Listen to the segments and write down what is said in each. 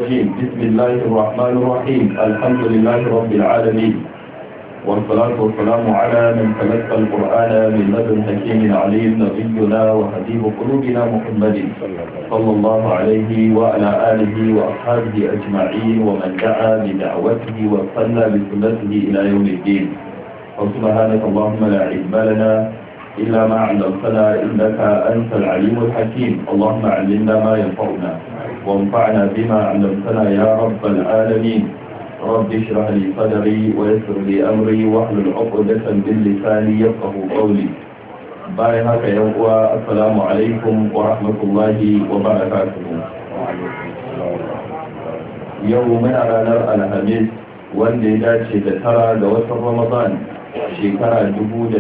الرجيم. بسم الله الرحمن الرحيم. الحمد لله رب العالمين، والصلاة والسلام على من تلقى القرآن من لدن حكيم عليم، نبينا وحبيب قلوبنا محمد صلى الله عليه وعلى آله وأصحابه أجمعين، ومن دعا بدعوته وصلى بسنته إلى يوم الدين. وسبحانك اللهم لا علم لنا إلا ما علمتنا إنك أنت العليم الحكيم. اللهم علمنا ما ينفعنا وانفعنا بما علمتنا يا رب العالمين. رب اشرح لي صدري ويسر لي أمري واحلل عقدة من لساني يفقهوا قولي. bayan haka yan uwa, assalamu alaikum wa rahmatullahi wa barakatuhu. Yau muna ranar alhamis wanda ya dace da 9 ga watan Ramadan shekara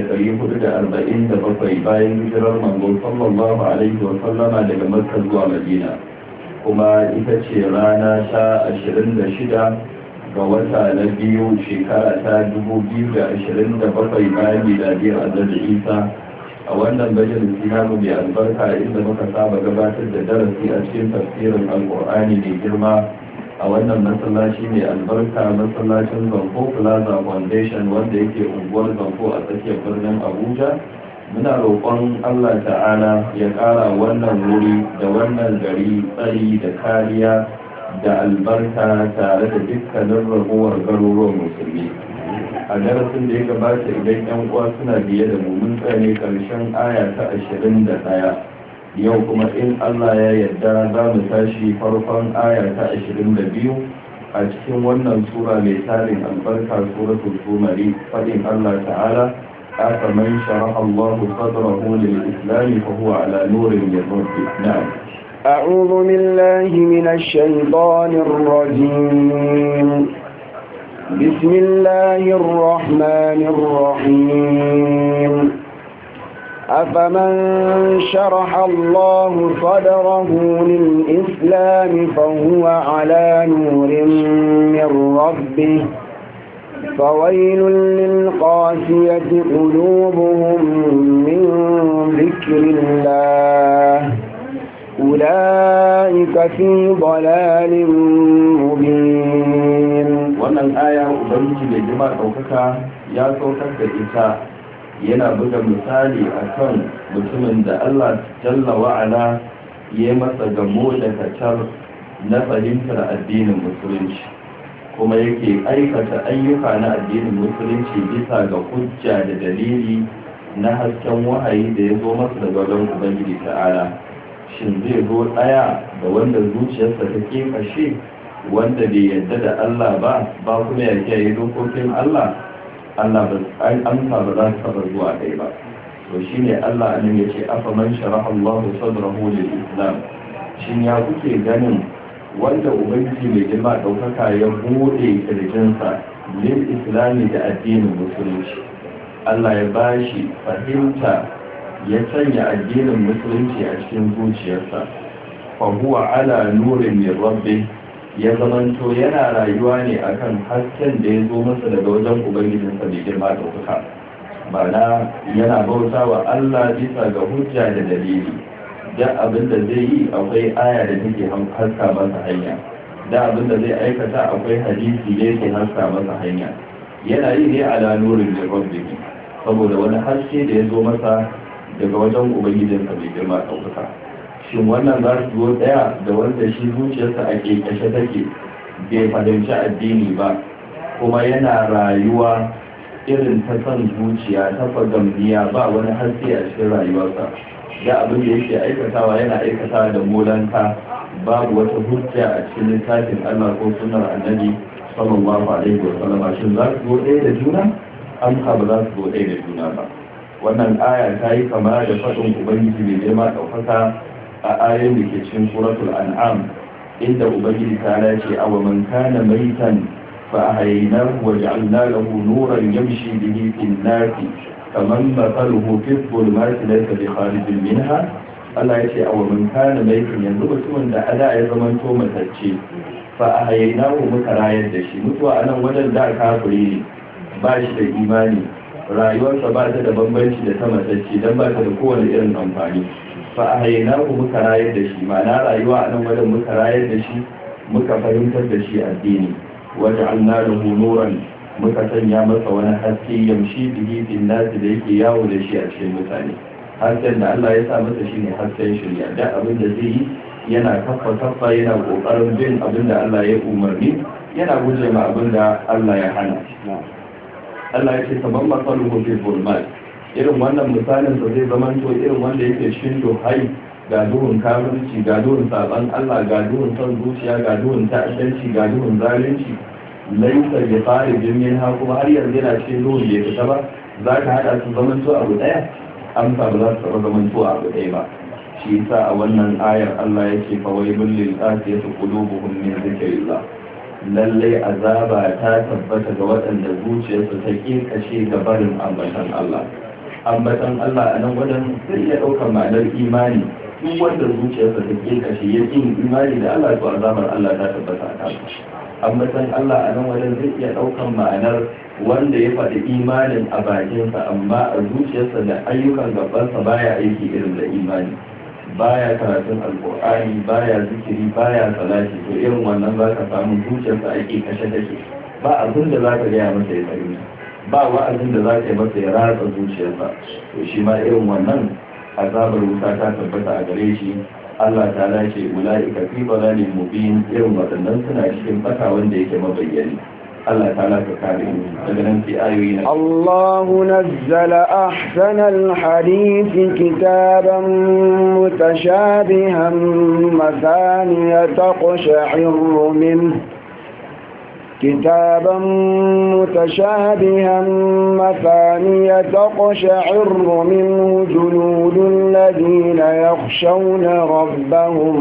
1447 bayan hijirar manzo sallallahu alaihi wa sallama daga Makka zuwa Madina, kuma ita ce rana ta 26 ga wata na biyu shekara ta 2027 bayan miladiyar Annabi Isa. A wannan majalisi namu mai albarka inda muka saba gabatar da darasi a cikin tafsirin alkur'ani mai girma a wannan masallaci mai albarka, masallacin Zanko Plaza Foundation wanda yake unguwar Zanko a tsakiyar birnin Abuja. Muna roƙon Allah ta'ala ya ƙara wannan wuri da wannan gari tsari da kariya da albarka tare da dukkanin ragowar garuruwan musulmi. A darasin da ya gabata idan yan uwa suna biye da mun tsane karshen aya ta 21, yau kuma in Allah ya yarda za mu tashi farkon aya ta 22 a cikin wannan sura mai tarin albarka, suratul zumari. Fadin Allah ta'ala: afaman sharaha Allah sadrahu lil-islam fa huwa ala nurin min rabbih. Na'am. أعوذ بالله من الشيطان الرجيم. بسم الله الرحمن الرحيم. أفمن شرح الله صدره للإسلام فهو على نور من ربه فويل للقاسية قلوبهم من ذكر الله أولئك في ضلال مبين. wannan aya ubangiji mai girma ɗaukaka ya saukar da ita yana buga misali akan mutumin da Allah jalla wa'ala ya masa gamo da kacar na fahimtar addinin musulunci, kuma yake aikata ayyuka na addinin musulunci bisa ga hujja da dalili na hasken wahayi da ya zo masa daga wajen ubangiji ta'ala. Shin zai zo ɗaya da wanda zuciyarsa take kashe, wanda bai yadda da Allah ba kuma ya kiyaye dokokin Allah? Allah amsa ba za su taɓa zuwa ɗaya ba. To shine Allah anan ya ce afaman sharaha Allahu sadrahu lil Islam. Shin ya kuke ganin wanda ubangiji mai girma ɗaukaka ya buɗe kirjinsa lil Islami da addinin musulunci, Allah ya bashi fahimta, ya sanya addinin musulunci a cikin zuciyarsa, fa huwa ala nurin min rabbih, ya zamanto yana rayuwa ne akan hasken da ya zo masa daga wajen ubangijinsa mai girma ɗaukaka. Ma'ana yana bauta wa Allah bisa ga hujja da dalili. Da abin da zai yi akwai aya da take haska masa hanya, da abin da zai aikata akwai hadisi da yake haska masa hanya. Yana yi ne ala nurin min rabbih, saboda wani haske da ya zo masa daga wajen ubangijinsa mai girma ɗaukaka. Shin wannan za su zo ɗaya da wanda shi zuciyarsa a ƙeƙashe take, bai fahimci addini ba, kuma yana rayuwa irin ta son zuciya ta fagamniya, ba wani haske a cikin rayuwarsa, da abin da yake aikatawa yana aikatawa da molanta, babu wata hujja a cikin littafin Allah ko sunnar annabi sallallahu alaihi wa sallam. Shin za su zo ɗaya da juna? Amsa ba za su zo ɗaya da juna ba. Wannan aya ta yi kama da faɗin ubangiji mai girma ɗaukaka a ayoyin da ke cikin suratul an'am, inda ubangiji ta ce awa man kana maitan fa ahyaynahu wa ja'alna lahu nuran yamshi bihi fin nasi kaman mathaluhu fi dhulumati laysa bi kharijin minha. Allah ya ce awa man kana maitan, yanzu mutumin da ada ya zamanto matacce, fa ahyaynahu muka rayar da shi. Mutuwa anan wajen da kafiri ne, ba shi da imani, rayuwarsa ba ta da bambanci da ta matacce don ba ta da kowane irin amfani. Fa a haina ku muka rayar da shi, ma'ana rayuwa a nan wajen muka rayar da shi muka fahimtar da shi addini waja'alna lahu nuran muka sanya masa wani haske yamshi bihi fil nas da yake yawo da shi a cikin mutane. Hasken da Allah ya sa masa shine hasken shirya, da abin da zai yi yana kafa yana kokarin bin abin da Allah ya umarni, yana guje ma abin da Allah ya hana. Allah ya ce kaman masaluhu fi zulmat, irin wannan misalin sa zai zama to irin wanda yake cikin duhai, ga duhun kafirci, ga duhun saban Allah, ga duhun son zuciya, ga duhun ta'addanci, ga duhun zalunci. Laisa bi kharijin minha, kuma har yanzu yana cikin duhun bai fita ba. Za ka hada su zaman to abu daya? Amsa ba za su taɓa zaman to abu daya ba. Shi yasa a wannan ayar Allah yake fa wailul lil qasiyati qulubuhum min dhikrillah. Lalle azaba ta tabbata ga waɗanda zuciyarsu ta kashe ga barin ambatan Allah. Ambatan Allah a nan wajen zai iya ɗaukar ma'anar imani. Duk wanda zuciyarsa ta kashe ya yin imani da Allah, to azabar Allah ta tabbata a kansa. Ambatan Allah a nan wajen zai iya ɗaukar ma'anar wanda ya faɗi imanin a bakinsa amma a zuciyarsa da ayyukan gabansa baya aiki irin da imani. Baya karatun alkur'ani, baya zikiri, baya salati, to irin wannan za ka samu zuciyarsa ake kashe take. Ba abin da za ka gaya masa ya tsari, ba wa'azin da za ka yi masa ya ratsa zuciyarsa. To shi ma irin wannan azabar wuta ta tabbata a gare shi. Allah ta lace ula'ika fi dalalin mubin, irin waɗannan suna cikin bata wanda yake mabayyani. Allah ta lace kare mu daga nan fi ayoyi na Allah nazzala ahsanal hadisi kitaban mutashabihan mathaniya taqsha'irru minhu كتابا متشابها مثانية تقشعر منه جلود الذين يخشون ربهم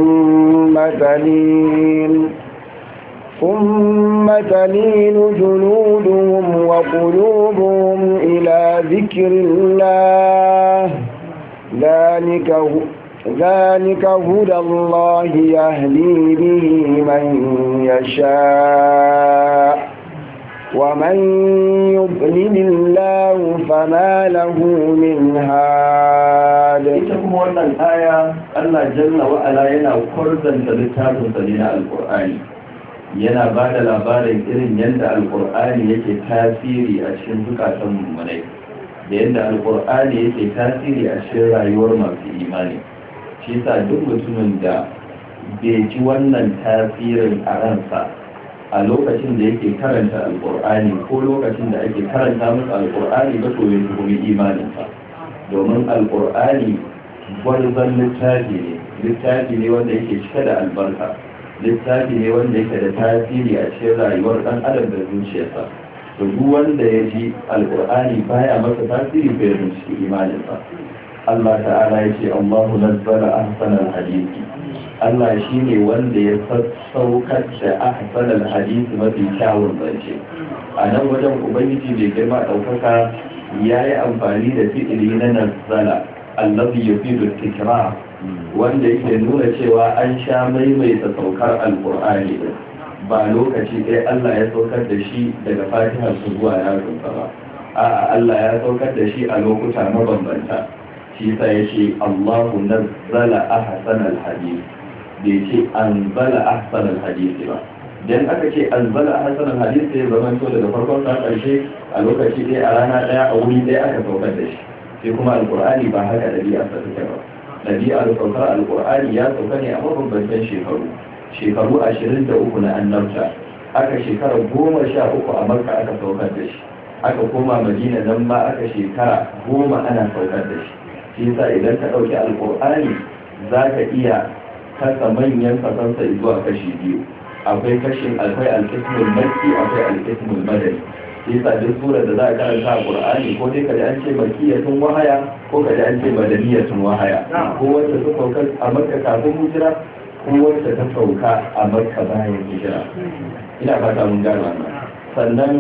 ثم تلين جلودهم وقلوبهم إلى ذكر الله ذلك هدى الله يهدي به من يشاء ومن يضلل الله فما له من هاد. ita kuma wannan aya Allah jalla wa ala yana kurzanta littafin na alqur'ani, yana ba da labarin irin yadda alqur'ani yake tasiri a cikin zukatan mummunai da yadda alqur'ani yake tasiri a cikin rayuwar masu imani. Shi sa duk mutumin da bai ji wannan tasirin a ransa a lokacin da yake karanta alkur'ani ko lokacin da ake karanta masa alkur'ani ba, to ya tuhumi imaninsa. Domin alkur'ani gwarzon littafi ne wanda yake cike da albarka, littafi ne wanda yake da tasiri a cikin rayuwar ɗan adam da zuciyarsa. To duk wanda ya ji alkur'ani baya masa tasiri, bai binciki imaninsa. Allah ta'ala ya ce Allahu nazzala ahsanal hadisi, Allah shine wanda ya sassaukar da ahsanal hadisi mafi kyawun zance. A nan wajen ubangiji bai girma ɗaukaka ya yi amfani da fi'ili na nazzala allazi yufidu tikrar, wanda yake nuna cewa an sha maimaita saukar alqur'ani ba lokaci ɗaya Allah ya saukar da shi daga Fatiha zuwa yaron ba. A'a, Allah ya saukar da shi a lokuta mabambanta. Shi sa ya ce Allahu nazzala ahsanal hadith, bai ce anzala ahsanal hadith ba. Dan aka ce anzala ahsanal hadith sai zaman to daga farkon sa karshe a lokaci ɗaya, a rana ɗaya, a wuri ɗaya aka saukar da shi. Sai kuma alqur'ani ba haka dabi'a sa take ba. Dabi'ar saukar alqur'ani ya sauka ne a mabambantan shekaru 23 na annabta. Aka shekara 13 a Makka aka saukar da shi. Aka koma Madina nan ma aka shekara 10 ana saukar da shi. Shi yasa idan ka ɗauki alƙur'ani za ka iya kasa manyan kasansa zuwa kashi biyu. Akwai alƙismul makki, akwai alƙismul madani. Shi yasa duk surar da za a karanta alƙur'ani ko dai ka ji an ce makkiyatun wahaya ko ka ji an ce madaniyatun wahaya, ko wacce ta sauka a Makka kafin hijira ko wacce ta sauka a Makka bayan hijira. Ina fata mun gano wannan. Sannan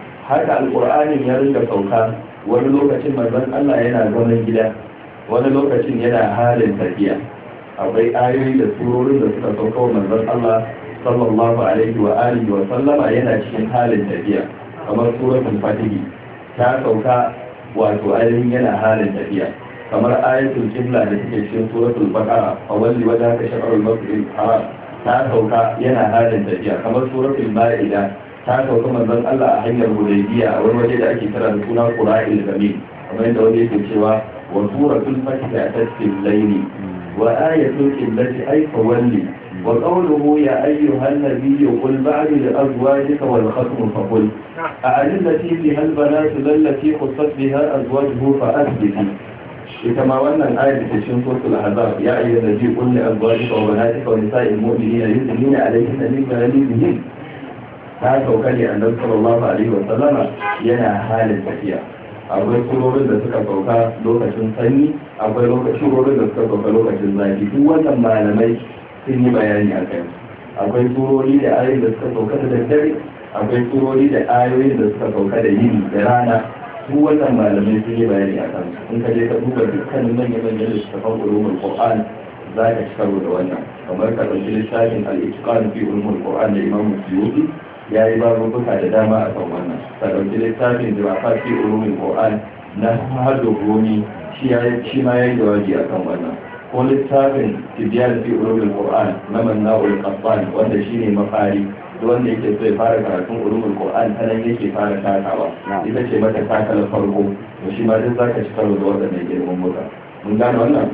haka alƙur'anin ya rinka sauka, wani lokacin manzon Allah yana zaman gida, wani lokacin yana halin tafiya. Akwai ayoyi da surorin da suka sauka wa manzon Allah sallallahu alaihi wa alihi wa sallama yana cikin halin tafiya, kamar suratul fatih ta sauka wato ainihin yana halin tafiya, kamar ayatul qibla da take cikin suratul baqara, fa walli wajhaka shatrul masjidil haram ta sauka yana halin tafiya, kamar suratul ma'ida ta sauka manzon Allah a hanyar Hudaybiya a wani waje da ake kira da suna Qura'il Gamim, kamar yadda wani yake cewa wa suratul fatih atasfil layli wa ayatul qiblati ay fawalli wa qawluhu ya ayyuhan nabiyyu qul ba'du li azwajika wal khatmu faqul a'allati fiha al banatu allati khussat biha azwajuhu fa asbiti. ita ma wannan ayar da cikin suratul ahzab ya ayyuhan nabiyyu qul li azwajika wa banatika wa nisa'il mu'minina yudnina alayhinna min jalabibihim, ta sauka ne annabi sallallahu alaihi wa sallama yana halin tafiya. akwai surorin da suka sauka lokacin sanyi, akwai surorin da suka sauka lokacin zafi, duk wannan malamai sun yi bayani a kai. akwai surori da ayoyin da suka sauka da daddare, akwai surori da ayoyin da suka sauka da yini da rana, duk wannan malamai sun yi bayani a kan. in ka je ka duba dukkanin manyan littattafan ulumul qur'an za ka ci karo da wannan, kamar ka ɗauki littafin al-itqan fi ulumul qur'an da imam suyuti ya yi babubuka da dama a kan wannan. ka ɗauki littafin zirafa fi ulumin qur'an na hado gomi shi ma ya yi jawabi a kan wannan, ko littafin tibyan fi ulumin qur'an na manna'ul qasban wanda shi ne mafari, duk wanda yake so ya fara karatun ulumin qur'an ta nan yake fara takawa, ita ce mata takalar farko, to shi ma duk za ka ci karo da waɗannan girman muka. mun gane wannan.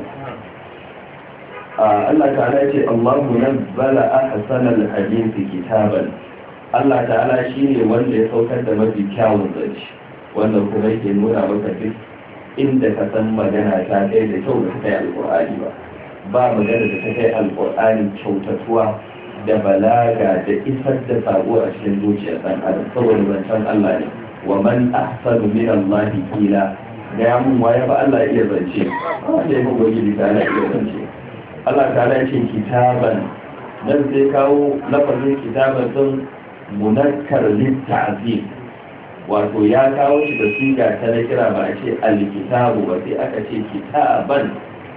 Allah ta'ala ya ce Allahu nazzala ahsanal hadisi kitaban, Allah ta'ala shi ne wanda ya saukar da mafi kyawun zance, wanda kuma yake nuna maka duk inda ka san magana ta kai da kyau da ta kai alƙur'ani ba magana da ta kai alƙur'ani kyautatuwa da balaga da isar da sabo a cikin zuciyar ɗan adam, saboda zancen Allah ne. wa man ahsanu min Allah qila, ga ya mun waye ba Allah iya zance, wanda ya mun goyi da Allah iya zance. Allah ta'ala ya ce kitaban, dan sai kawo lafazin kitaban din munakkar litta'zim, wato ya kawo shi da siga ta na kira, ba a ce alkitabu ba sai aka ce kitaban,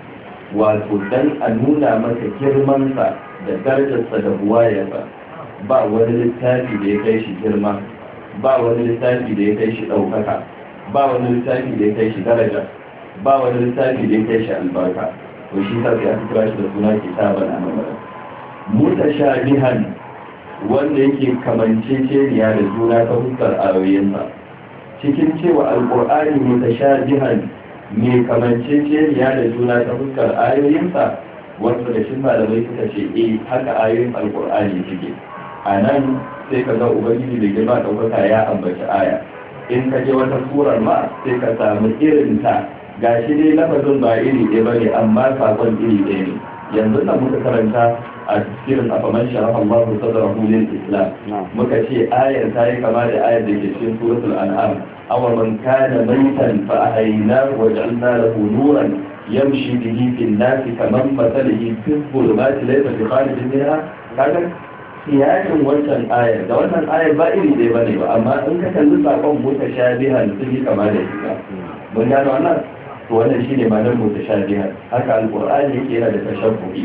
wato dan a nuna maka girmansa da darajarsa da buwayarsa. ba wani littafi da ya kai shi girma, ba wani littafi da ya kai shi ɗaukaka, ba wani littafi da ya kai shi daraja, ba wani littafi da ya kai shi albarka. to shi sa sai aka kira shi da suna kitaban a nan. mutashabihan, wanda yake kamanceceniya da juna ta fuskar ayoyinsa. cikin cewa alƙur'ani mutashabihan mai kamanceceniya da juna ta fuskar ayoyinsa, wasu da shin malamai suka ce haka ayoyin alƙur'ani suke. a nan sai ka ga ubangiji da girma ɗaukaka ya ambaci aya, in ka je wata surar ma sai ka samu irin ta, gashi dai lafazin ba iri ɗaya ba ne amma sakon iri ɗaya ne. yanzu nan muka karanta a cikin afaman sharafa Allah sadrahu lil Islam, muka ce ayar ta yi kama da ayar da ke cikin suratul an'am, aw man kana maytan fa ahaynahu wa ja'alna lahu nuran yamshi bihi fil nas kaman mathalihi fi dhulumati laysa bi kharijin minha. kaga siyasin wancan ayar da wannan ayar ba iri ɗaya bane ba, amma in ka kalli sakon mutashabihan sun yi kama da shi. mun gano wannan, to wannan shine ma'anar mutashabihan. haka alqur'ani yake yana da tashabbuhi,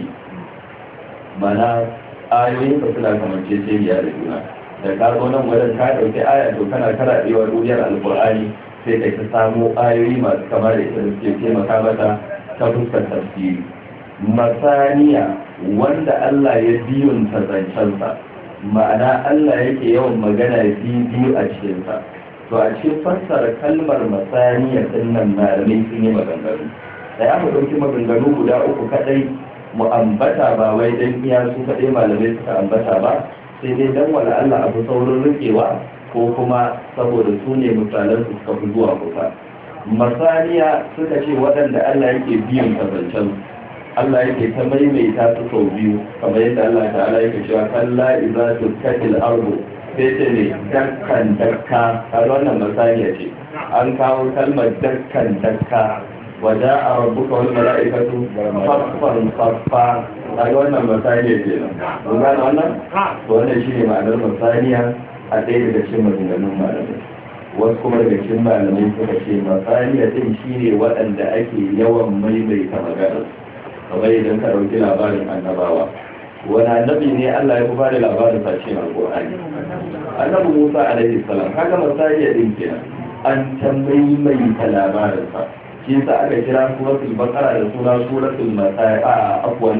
mana ayoyin ka suna kamanceceniya da juna. da ka zo nan wajen ka ɗauki aya, to kana karaɗewa duniyar alqur'ani sai kai ta samo ayoyi masu kama da ita da suke taimaka mata ta fuskar tafsiri. masaniya, wanda Allah ya biyunta zancensa, ma'ana Allah yake yawan magana biyu a cikinsa. to a cikin fassara kalmar masaniya din nan malamai sun yi maganganu, da ya mu ɗauki maganganu guda uku kaɗai mu ambata, ba wai dan iya su kaɗai malamai suka ambata ba, sai dai dan wala Allah abu saurin rikewa, ko kuma saboda su ne misalan su suka fi zuwa kusa. masaniya suka ce waɗanda Allah yake biyan kazancen, Allah yake ta maimaita su sau biyu, kamar yadda Allah ta'ala yake cewa kalla idza tukkatil ardu, sai ce ne dakkan dakka. kaga wannan masaniya ce, an kawo kalmar dakkan dakka, waja a rabbuka wal mala'ikatu saffan saffa. kaga wannan masaniya ce nan, mun gane wannan. to wannan shine ma'anar masaniya a ɗaya daga cikin maganganun malamai. wasu kuma daga cikin malamai suka ce masaniya din shine waɗanda ake yawan maimaita magana, kamar idan ka ɗauki labarin annabawa. wani annabi ne Allah ya ba da labarin sa cikin alƙur'ani? annabi Musa alaihi salam. kaga masaniya din kenan, an ta maimaita labarin sa. shi yasa aka kira suratul baqara da suna suratul masaya, afwan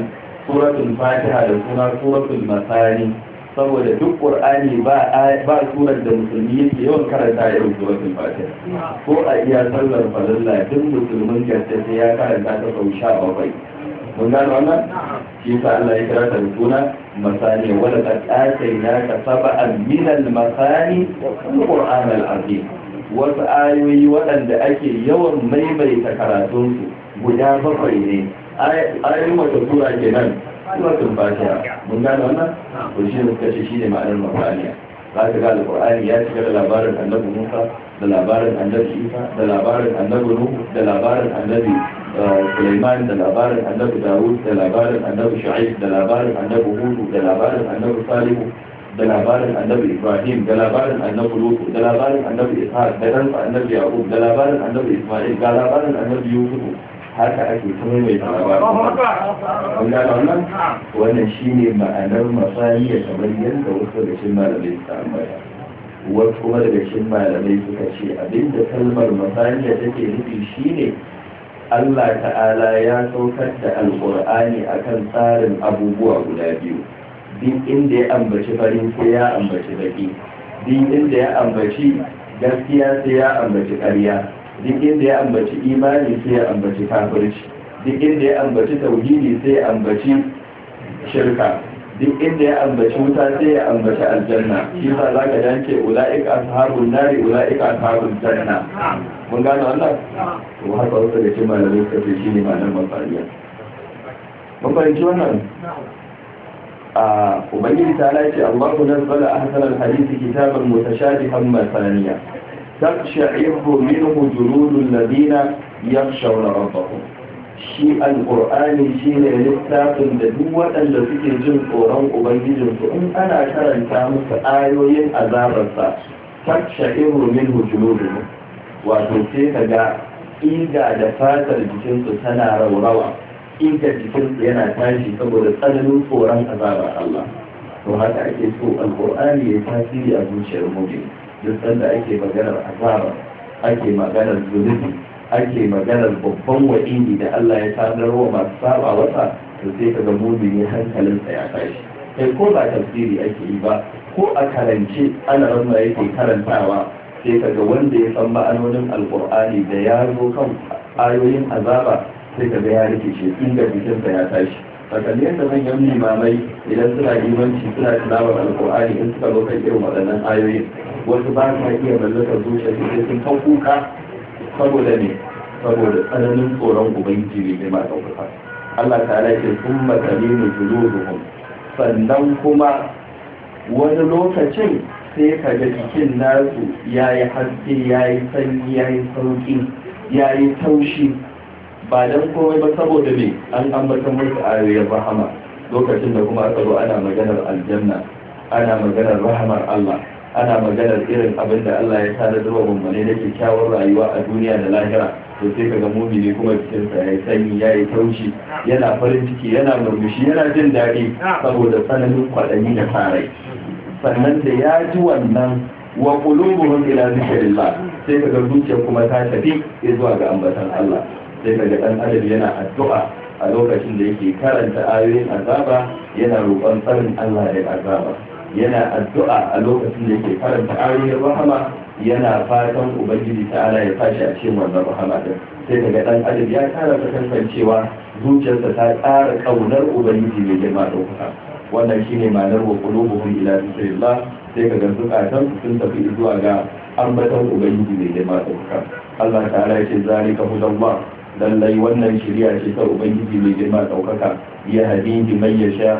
suratul fatiha da suna suratul masani saboda duk qur'ani ba surar da musulmi yake yawan karanta irin suratul fatiha ko a iya sallar farilla duk musulmin gaske sai ya karanta ta sau 17 mun gano wannan shi yasa Allah ya kira ta da suna masani wala qad atainaka sab'an min al-masani wal qur'an al-azim wasu ayoyi waɗanda ake yawan maimaita karatunsu guda 7 ne ayoyin wata sura kenan suratul fatiha mun gano wannan to shi ne suka ce shine ma'anar masaniya za ka ga alqur'ani ya cika da labarin annabi Musa da labarin annabi Isa da labarin annabi Nuh da labarin annabi Sulaiman da labarin annabi Dawud da labarin annabi Shu'aib da labarin annabi Hud da labarin annabi Salih da labarin annabi Ibrahim da labarin annabi Lut da labarin annabi Ishaq da ɗansa annabi Yaqub da labarin annabi Isma'il da labarin annabi Yusuf haka ake kuma mai labarin wannan shine ma'anar masaniya kamar yadda wasu daga cikin malamai suka ambata wasu kuma daga cikin malamai suka ce abinda kalmar masaniya take nufi shine Allah ta'ala ya saukar da alƙur'ani akan tsarin abubuwa guda biyu duk inda ya ambaci farin sai ya ambaci baki duk inda ya ambaci gaskiya sai ya ambaci ƙarya duk inda ya ambaci imani sai ya ambaci kafirci duk inda ya ambaci tauhidi sai ya ambaci shirka duk inda ya ambaci wuta sai ya ambaci aljanna shi yasa zaka dace ulaika ashabun nari ulaika ashabul janna mun gane wannan to haka wasu da cikin malamai suka ce shine ma'anar masariya mun fahimci wannan ubangiji ta lace Allahu nazzala ahsanal hadisi kitaban mutashabihan masaniya تقشعر منه جلود الذين يخشون ربهم shi alƙur'ani shi ne littafin da duk waɗanda suke jin tsoron ubangijinsu in ana karanta musu ayoyin azabarsa taksha'iru minhu juluduhum wato sai ka ga ƙiga da fatar jikinsu tana raurawa ƙiga jikinsu yana tashi saboda tsananin tsoron azabar Allah to haka ake so alƙur'ani ya tasiri a zuciyar mu'min duk sanda ake maganar azaba ake maganar zunubi ake maganar babban wa'idi da Allah ya sadar wa masu saba wasa to sai ka ga mumini hankalinsa ya tashi kai ko ba tafsiri ake yi ba ko a karance ana ramma yake karantawa sai ka ga wanda ya san ma'anonin alkur'ani da ya zo kan ayoyin azaba sai ka ga ya rikice inda jikinsa ya tashi sakalli yadda manyan limamai idan suna limanci suna tilawar alkur'ani in suka zo kan irin waɗannan ayoyin wasu ba sa iya mallakar zuciya sai sun kan kuka saboda ne saboda tsananin tsoron ubangiji ne mai ma ɗaukaka Allah ta ce sun matalinu juluduhum sannan kuma wani lokacin sai ka ga jikin nasu ya yi haske ya yi sanyi ya yi sauƙi ya yi taushi ba don komai ba saboda me an ambatan musu ayoyin rahama lokacin da kuma aka zo ana maganar aljanna ana maganar rahamar Allah ana maganar irin abin da Allah ya tare da mummune da kyakkyawar rayuwa a duniya da lahira to sai kaga mumini kuma cikinsa ya yi sanyi ya yi taushi yana farin ciki yana murmushi yana jin daɗi saboda tsananin kwaɗani da farai sannan da ya ji wannan wa qulubuhum ila zikrillah sai kaga zuciya kuma ta tafi zuwa ga ambatan Allah sai kaga dan adam yana addu'a a lokacin da yake karanta ayoyin azaba yana roƙon tsarin Allah daga azaba yana addu'a a lokacin da yake karanta ayoyin rahama yana fatan ubangiji ta'ala ya fashi a cikin wannan rahama din sai kaga dan adam ya kara kasancewa zuciyarsa ta ƙara kaunar ubangiji mai girma ɗaukaka wannan shine ma'anar wa qulubuhum ila zikrillah sai kaga zukatan sun tafi zuwa ga ambaton ubangiji mai girma ɗaukaka Allah ta'ala ya ce zalika hudallah lallai wannan shari'a ce ta ubangiji mai girma ɗaukaka ya hadidi man yasha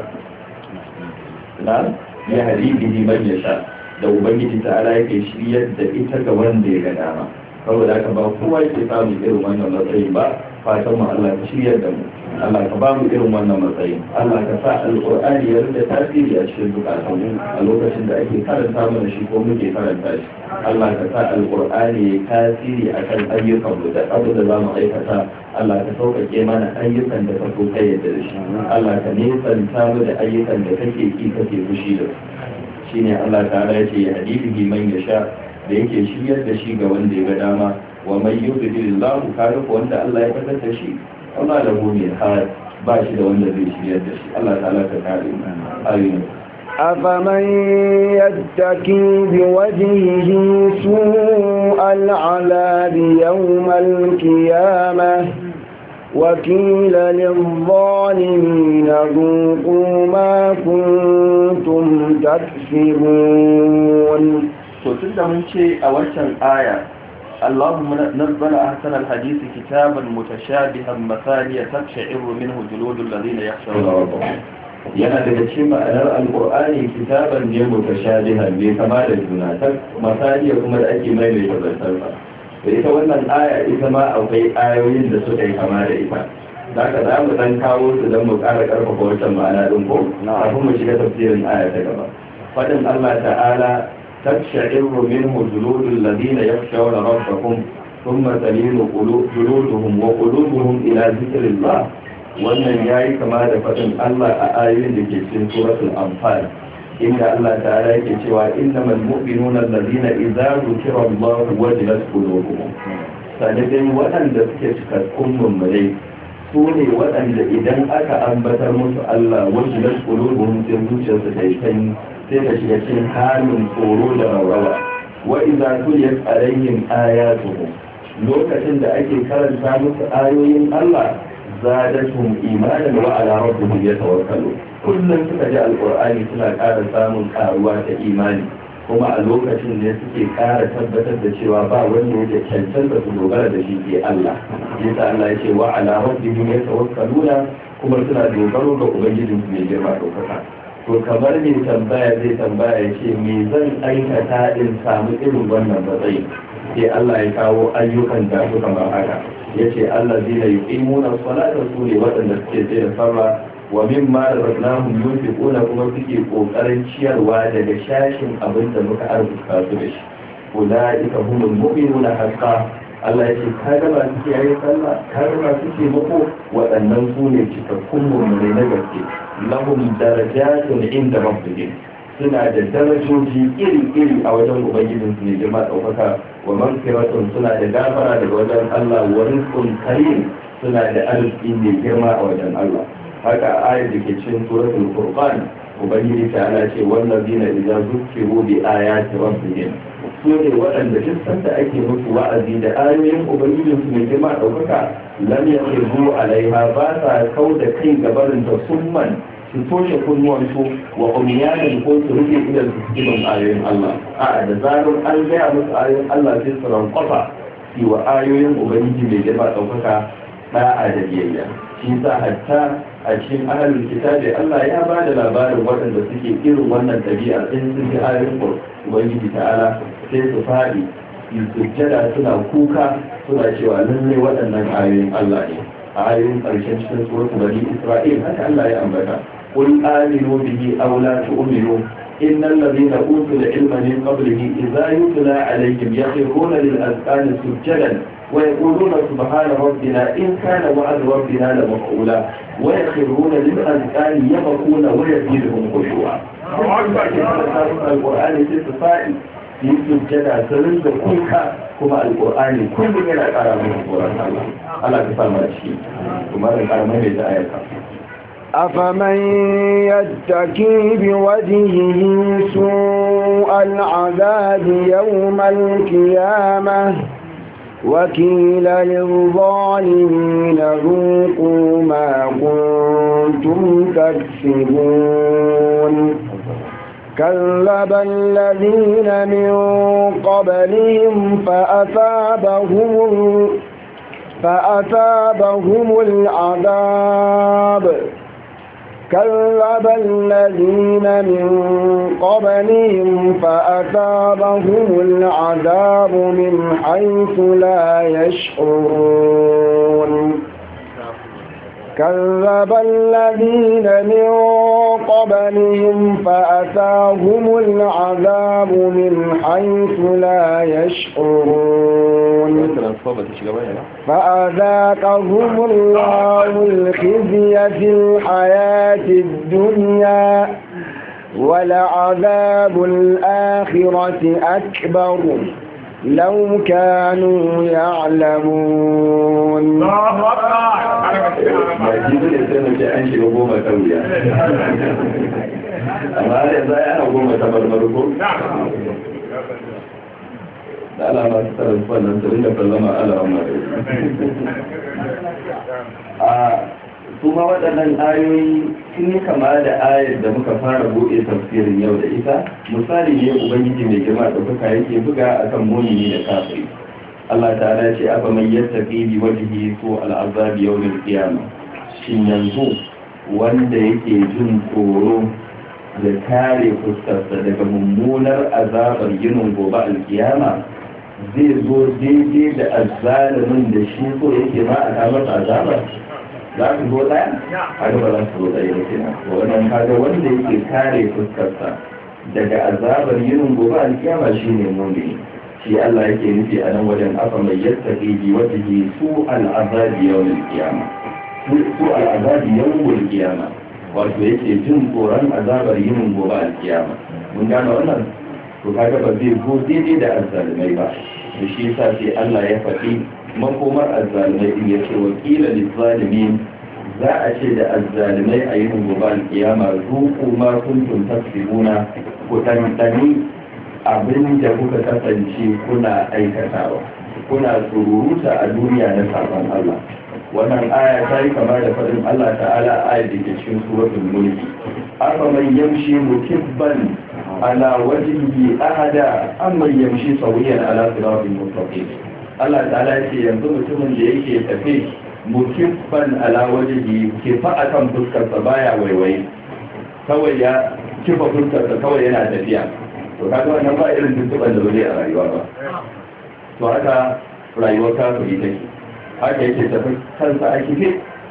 ya hadibihi man yasha da ubangiji ta'ala yake shiryar da ita ga wanda ya ga dama saboda haka ba kowa yake samun irin wannan matsayin ba fatan mu Allah ka shiryar da mu Allah ka ba mu irin wannan matsayin Allah ka sa alqur'ani ya rinda tasiri a cikin zukatan mu a lokacin da ake karanta mana shi ko muke karanta shi Allah ka sa alqur'ani ya tasiri akan ayyukan mu da abu da zamu aikata Allah ka sauƙaƙe mana ayyukan da ka so kai yadda da shi Allah ka nesanta mu da ayyukan da kake ki kake fushi da su shine Allah ta'ala yace ya hadibihi man yasha da yake shiryar da shi ga wanda ya ga dama wa man yudlilillahu kaga wanda Allah ya fitar da shi Allah da mu ne har ba shi da wanda zai shiryar da shi. Allah ta'ala ka kare mu amin. أفمن يتكي بوجهه سوء العذاب يوم القيامة وقيل للظالمين ذوقوا ما كنتم تكسبون. tunda mun ce a waccan aya Allahumma nazzala ahsana al-hadisi kitaban mutashabihan mathaniya tabsha'iru minhu juludul ladina yakhshawna rabbahum. Yana daga cikin ma'anar alqur'ani kitaban ne mutashabihan bai kama da juna ta mathaniya kuma da ake maimaita zantarsa. Da ita wannan aya ita ma akwai ayoyin da suka yi kama da ita. Zaka za mu dan kawo su don mu ƙara ƙarfafa wancan ma'ana din ko kafin mu shiga tafsirin aya ta gaba. Fadin Allah ta'ala تبشعر منه جلود الذين يخشون ربهم ثم تلين جلودهم وقلوبهم إلى ذكر الله. wannan yayi kama da fadin Allah a ayoyin da ke cikin suratul anfal inda Allah ta'ala yake cewa innamal mu'minuna allazina idza dhukira Allah wajilat qulubuhum. Sanadai waɗanda suke cikakkun mummunai su ne waɗanda idan aka ambatar musu Allah wajilat qulubuhum sai zuciyarsu ta yi sanyi sai ka shiga cikin halin tsoro da rawa. Wa idza tuliyat alaihim ayatuhum lokacin da ake karanta musu ayoyin Allah zadatuhum imanan wa ala rabbihim yatawakkalun. kullum suka ji alqur'ani suna ƙara samun karuwa ta imani kuma a lokacin ne suke ƙara tabbatar da cewa ba wanda yake cancanta su dogara da shi ke Allah. Yasa Allah ya ce wa ala rabbihim yatawakkaluna kuma suna dogaro ga ubangijinsu mai girma ɗaukaka. To kamar mai tambaya zai tambaya ya ce me zan aikata in samu irin wannan matsayi sai Allah ya kawo ayyukan da su kamar haka ya ce Allah zai na yuqimuna salata su ne waɗanda suke tsaye da sallah wa mimma razaqnahum yunfiquna kuma suke kokarin ciyarwa daga shashin abin da muka arzuta su da shi ulaika humul mu'minuna haqqan. Allah ya ce kaga ba su kiyaye sallah kaga ba su ce mako waɗannan su ne cikakkun mu'minai na gaske lahum darajatun inda rabbihim suna da darajoji iri-iri a wajen ubangijin su ne girma ɗaukaka wa maghfiratun suna da gafara daga wajen Allah wa rizqun karim suna da arziki mai girma a wajen Allah. Haka ayat da ke cikin suratul furqan ubangiji ta ala ce wallazina idza zukkiru bi ayati rabbihim su ne waɗanda duk sanda ake musu wa'azi da ayoyin ubangijin su mai girma ɗaukaka lam yakhiru alaiha ba sa kau da kai gabarin da summan su toshe kunnuwansu wa umiyanin ko su rufe idan su cikin ayoyin Allah a da zarar an gaya musu ayoyin Allah sai su rankwafa yi wa ayoyin ubangiji mai girma ɗaukaka da'a da biyayya. Shi sa hatta a cikin ahalin kitabi Allah ya ba da labarin waɗanda suke irin wannan ɗabi'a in sun ji ayoyin ubangiji ta'ala sai su faɗi sujjada suna kuka suna cewa lallai waɗannan ayoyin Allah ne. A ayoyin ƙarshen cikin suratul bani Isra'il haka Allah ya ambata qul aminu bihi aw la tu'minu innal ladhina utul ilma min qablihi idza yutla alayhim yakhruna lil azqani sujjadan ويقولون سبحان ربنا إن كان وعد ربنا لمفعولا ويخرون للأذقان يبكون ويزيدهم خشوعا. القرآن استفائي يسجد سرد كلها كما القرآن كل من القرآن من القرآن الله على كفام الشيء ثم القرآن من الآية. أفمن يتكي بوجهه سوء العذاب يوم القيامة وقيل للظالمين ذوقوا ما كنتم تكسبون. كذب الذين من قبلهم فأثابهم العذاب كذب الذين من قبلهم فأثابهم العذاب من حيث لا يشعرون. كذب الذين من قبلهم فأتاهم العذاب من حيث لا يشعرون فأذاقهم الله الخزي في الحياة الدنيا ولعذاب الآخرة أكبر لو كانوا يعلمون. ba ji da sai mace an shiga goma ta wuya amma da za a yana goma ta marmar ko da alama su tsarar wannan su rinda kallama alama a su ma waɗannan ayoyi sun yi kama da ayar da muka fara buɗe tafsirin yau da ita. Misali ne ubangiji mai girma ɗaukaka yake buga akan mumini da kafiri. Allah ta'ala ce afa man yattaqi bi wajhihi su al'azab yawm al-qiyamah, shin yanzu wanda yake jin tsoro da kare fuskarsa daga mummunar azabar yinin gobe al-qiyama zai zo daidai da azzalimin da shi so yake ma a kamar azabar? Za su zo ɗaya? Haka ba za su zo ɗaya yake na wannan kaga wanda yake kare fuskarsa daga azabar yinin gobe al-qiyama shine mu'mini. shi Allah yake nufi a nan wajen afa mai yattaqi bi wajhi su al'azabi yawmil qiyamah, su al'azabi yawmil qiyamah, wato yake jin tsoron azabar yin gobe al-qiyama. Mun gane wannan to kaga ba zai go daidai da azzalimai ba. to shi yasa sai Allah ya faɗi makomar azzalimai din yace wa qila lizzalimin, za a ce da azzalimai a yin gobe al-qiyama zuqu ma kuntum taksibuna, ku tantani abin da kuka kasance kuna aikatawa, kuna tsururuta a duniya na sabon Allah. Wannan aya ta yi kama da faɗin Allah ta'ala ayat da ke cikin suratul mulki, afa man yamshi mukibban ala wajhihi ahada amma yamshi sawiyan ala siratin mustaqim. Allah ta'ala ce yanzu mutumin da yake tafe mukibban ala wajhihi, kifa akan fuskarsa baya waiwai, kawai ya kifa fuskarsa kawai yana tafiya. To kaga wannan ba irin tuntuɓar da ba zai a rayuwa ba. To haka rayuwar kafiri take, haka yake tafi kansa a kife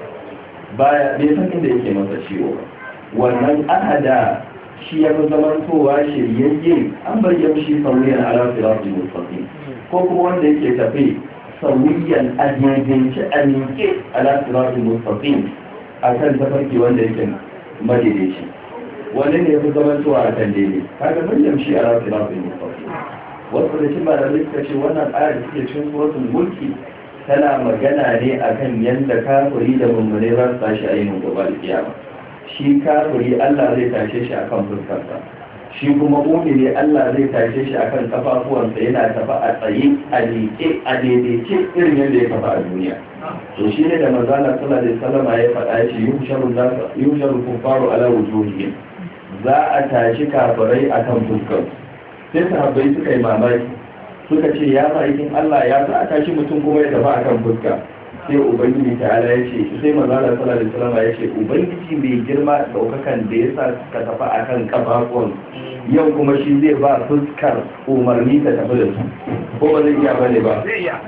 baya bai san inda yake masa ciwo ba. Wannan ahada shi ya fi zamantowa shiryayye, an bayyana shi sauyiyan ala siratul mustaqim, ko kuma wanda yake tafi sauyiyan a daidaice a miƙe ala siratul mustaqim, akan tafarki wanda yake madaidaici. wani ne ya fi zaman zuwa a kan daidai kaga mun yamshi a rafi rafi mustaqim. Wasu da cin da suka ce wannan ayar da suke cikin suratul mulki tana magana ne akan yadda kafiri da mummune za su tashi a yin gobe kiyama. Shi kafiri Allah zai tashe shi akan fuskarsa, shi kuma mu'mini Allah zai tashe shi akan kafafuwansa, yana tafi a tsaye a liƙe a daidaice irin yadda ya kafa a duniya. To shi ne da manzala sallallahu alaihi wasallam ya faɗa shi yusharu kuffaru ala wujuhihim, za a tashi kafirai a kan fuskar. Sai sahabbai suka yi mamaki suka ce ya ma'aikin Allah ya sa a tashi mutum kuma ya tafi a kan fuska. Sai ubangiji ta'ala ya ce, sai manzala sallallahu alaihi wasallam ya ce ubangiji mai girma daukakan da ya sa suka tafi a kan kafafuwan yau kuma shi zai ba fuskar umarni ta tafi da su, ko ba zai iya bane ba? Zai iya.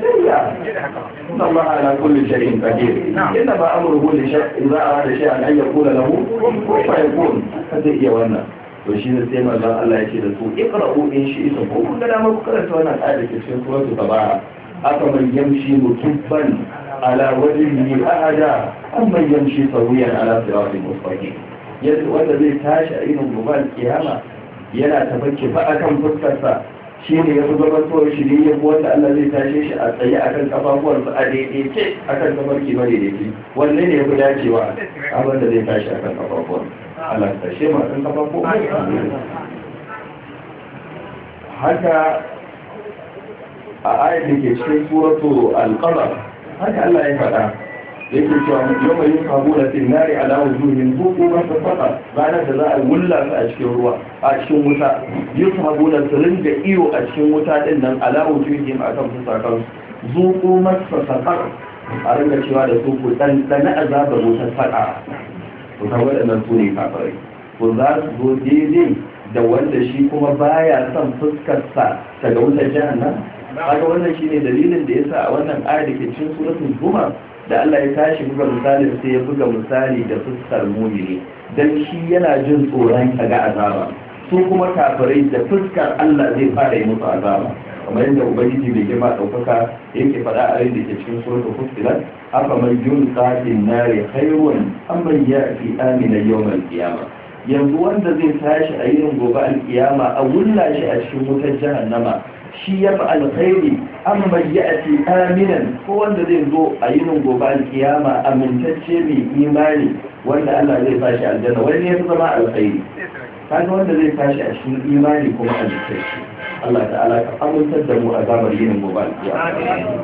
Inna Allah ala kulli shay'in qadir. Inna ba amruhu li shay'in idza arada shay'an an yaqula lahu kun fayakun. Zai iya wannan. To shi ne sai manzon Allah ya ce da su iqra'u in shi'tum, ko kun ga dama ku karanta wannan ayat da ke cikin suratul Tabara. Aka man yamshi mukibban ala wajhihi ahada amma yamshi sawiyan ala siratin mustaqim. Yadda wanda zai tashi a irin gobe kiyama yana tabbaci ba akan fuskarsa, shi ne ya fi gabatar shi ne ya fi wanda Allah zai tashe shi a tsaye akan kafafuwarsa a daidaice akan kafarki ba daidaice. Wanne ne ya fi dacewa abin da zai tashi akan kafafuwar Allah ta tashe ma akan kafafuwar. Haka a ayat da ke cikin suratu al-Qamar haka Allah ya faɗa yake cewa yau mai yin kabu da tinari ala wujuhin zuku masu fata, ranar da za a wulla su a cikin ruwa a cikin wuta, yin kabu da su ringa iyo a cikin wuta din nan ala wujuhin a kan fusakan zuku masu sakar, a ringa cewa da su ku ɗanɗana azabar wutar fata. Ku ta waɗannan su ne kafirai, ku za su zo daidai da wanda shi kuma baya son fuskarsa daga wutar jahannam. Haka wannan shine dalilin da yasa a wannan aya da ke cikin suratul Zumar da Allah ya tashi buga misali sai ya buga misali da fuskar mumini, dan shi yana jin tsoron ga azaba, su kuma kafirai da fuskar Allah zai fara yi musu azaba. Kamar yadda ubangiji bai girma ɗaukaka yake faɗa a rai da ke cikin suratul Fussilat, haka man yulqa fin nari khairun amman ya'ti aminan yawmal qiyamah. Yanzu wanda zai tashi a yin gobe alkiyama a wulla shi a cikin wutar jahannama, shi ya fi alkhairi an bayyati aminan ko wanda zai zo a yinin gobe alkiyama amintacce mai imani wanda Allah zai tashi aljanna wani ya fi zama alkhairi kaga wanda zai tashi a cikin imani kuma amintacce Allah ta'ala ka amintar da mu a zamar yinin gobe alkiyama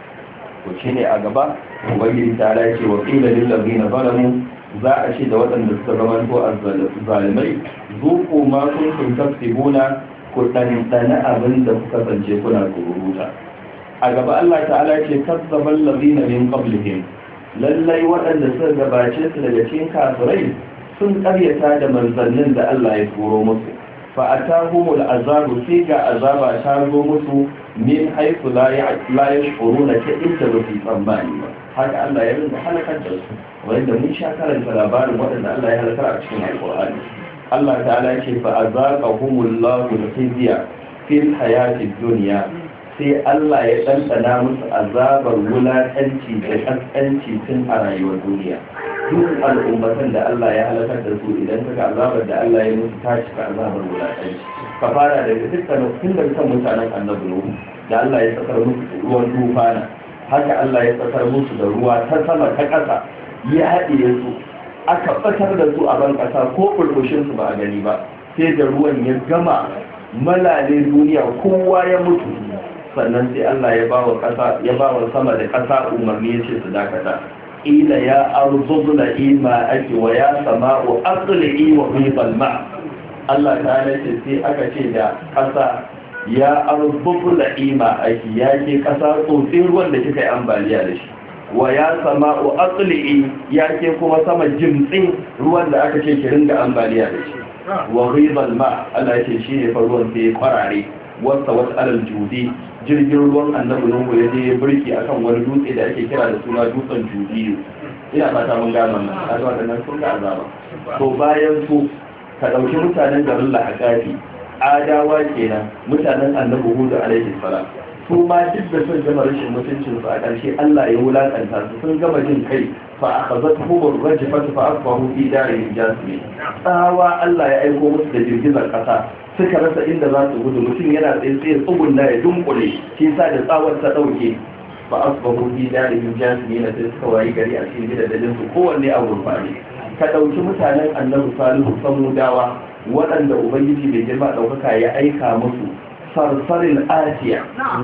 ko shine a gaba ubangiji ta ce wa qila lil ladina zalamu za a ce da waɗanda suka zama to azzalimai zuku ma kuntum taksibuna ku ɗanɗana abin da kuka zance kuna kururuta a gaba Allah ta'ala ce kazzaban ladina min qablihim lallai waɗanda suka gabace su daga cikin kafirai sun ƙaryata da manzannin da Allah ya turo musu fa atahumul azabu sai ga azaba ta zo musu min haythu la yashuruna ta inda ba su tsammani ba haka Allah ya rinka halakar da su wanda mun sha karanta labarin waɗanda Allah ya halakar a cikin alƙur'ani Allah ta'ala ce fa azaqahumullahu al-khizya fil hayatid dunya sai Allah ya ɗanɗana musu azabar wulaƙanci da ƙasƙanci tun a rayuwar duniya duk al'ummatan da Allah ya halakar da su idan kaga azabar da Allah ya musu ta cika azabar wulaƙanci ka fara daga dukkan tun da kan mutanen annabi Nuhu da Allah ya sakar musu ruwan tufana haka Allah ya sakar musu da ruwa ta sama ta ƙasa ya haɗiye su aka batar da su a ban ƙasa ko ƙulƙushin su ba a gani ba sai da ruwan ya gama malale duniya kowa ya mutu sannan sai Allah ya ba wa ƙasa ya ba wa sama da ƙasa umarni ya ce su dakata ila ya arzubla ima ake wa ya sama'u aqli'i wa ghibal ma Allah ta ce sai aka ce da ƙasa ya arzubla ima ake ya ke ƙasa tsotsin ruwan da kika yi ambaliya da shi wa ya sama'u aqli'i ya ke kuma sama jimtsin ruwan da aka ce ki ringa ambaliya da shi wa ghibal ma Allah ya ce shi ne fa ruwan sai kwarare wasa wasu alal judi jirgin ruwan annabi Nuhu ya je birki akan wani dutse da ake kira da suna dutsen judiyu ina fata mun gano nan a zuwa da nan sun ga azaba to bayan su ka dauki mutanen garin Lahaqafi adawa kenan mutanen annabi Hud alaihi salam su ma duk da sun gama rashin mutuncin su a ƙarshe Allah ya wulakanta su sun gama jin kai fa akhadhatuhum ar-rajfatu fa asbahu fi darihim jasimin tsawa Allah ya aiko musu da girgizar ƙasa suka rasa inda za su gudu mutum yana tsaye tsugunna ya dunkule shi sa da tsawar ta dauke ba asbahu fi darihim jasimin sai suka wayi gari a cikin gidajen su kowanne a gurfani ka dauki mutanen annabi Salihu samudawa waɗanda ubangiji bai girma daukaka ya aika musu sarsarin asiya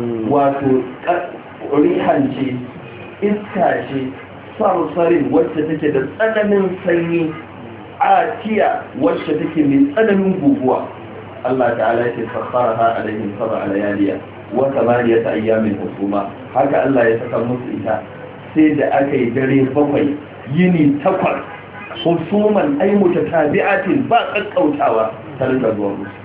wato rihance iska ce sarsarin wacce take da tsananin sanyi asiya wacce take mai tsananin guguwa Allah ta'ala ce sassaraha alaihim sab'a layaliya wa thamaniyata ayyamin husuma haka Allah ya saka musu ita sai da aka yi dare 7 yini 8 husuman ay mutatabi'atin ba kakkautawa tare da zuwa musu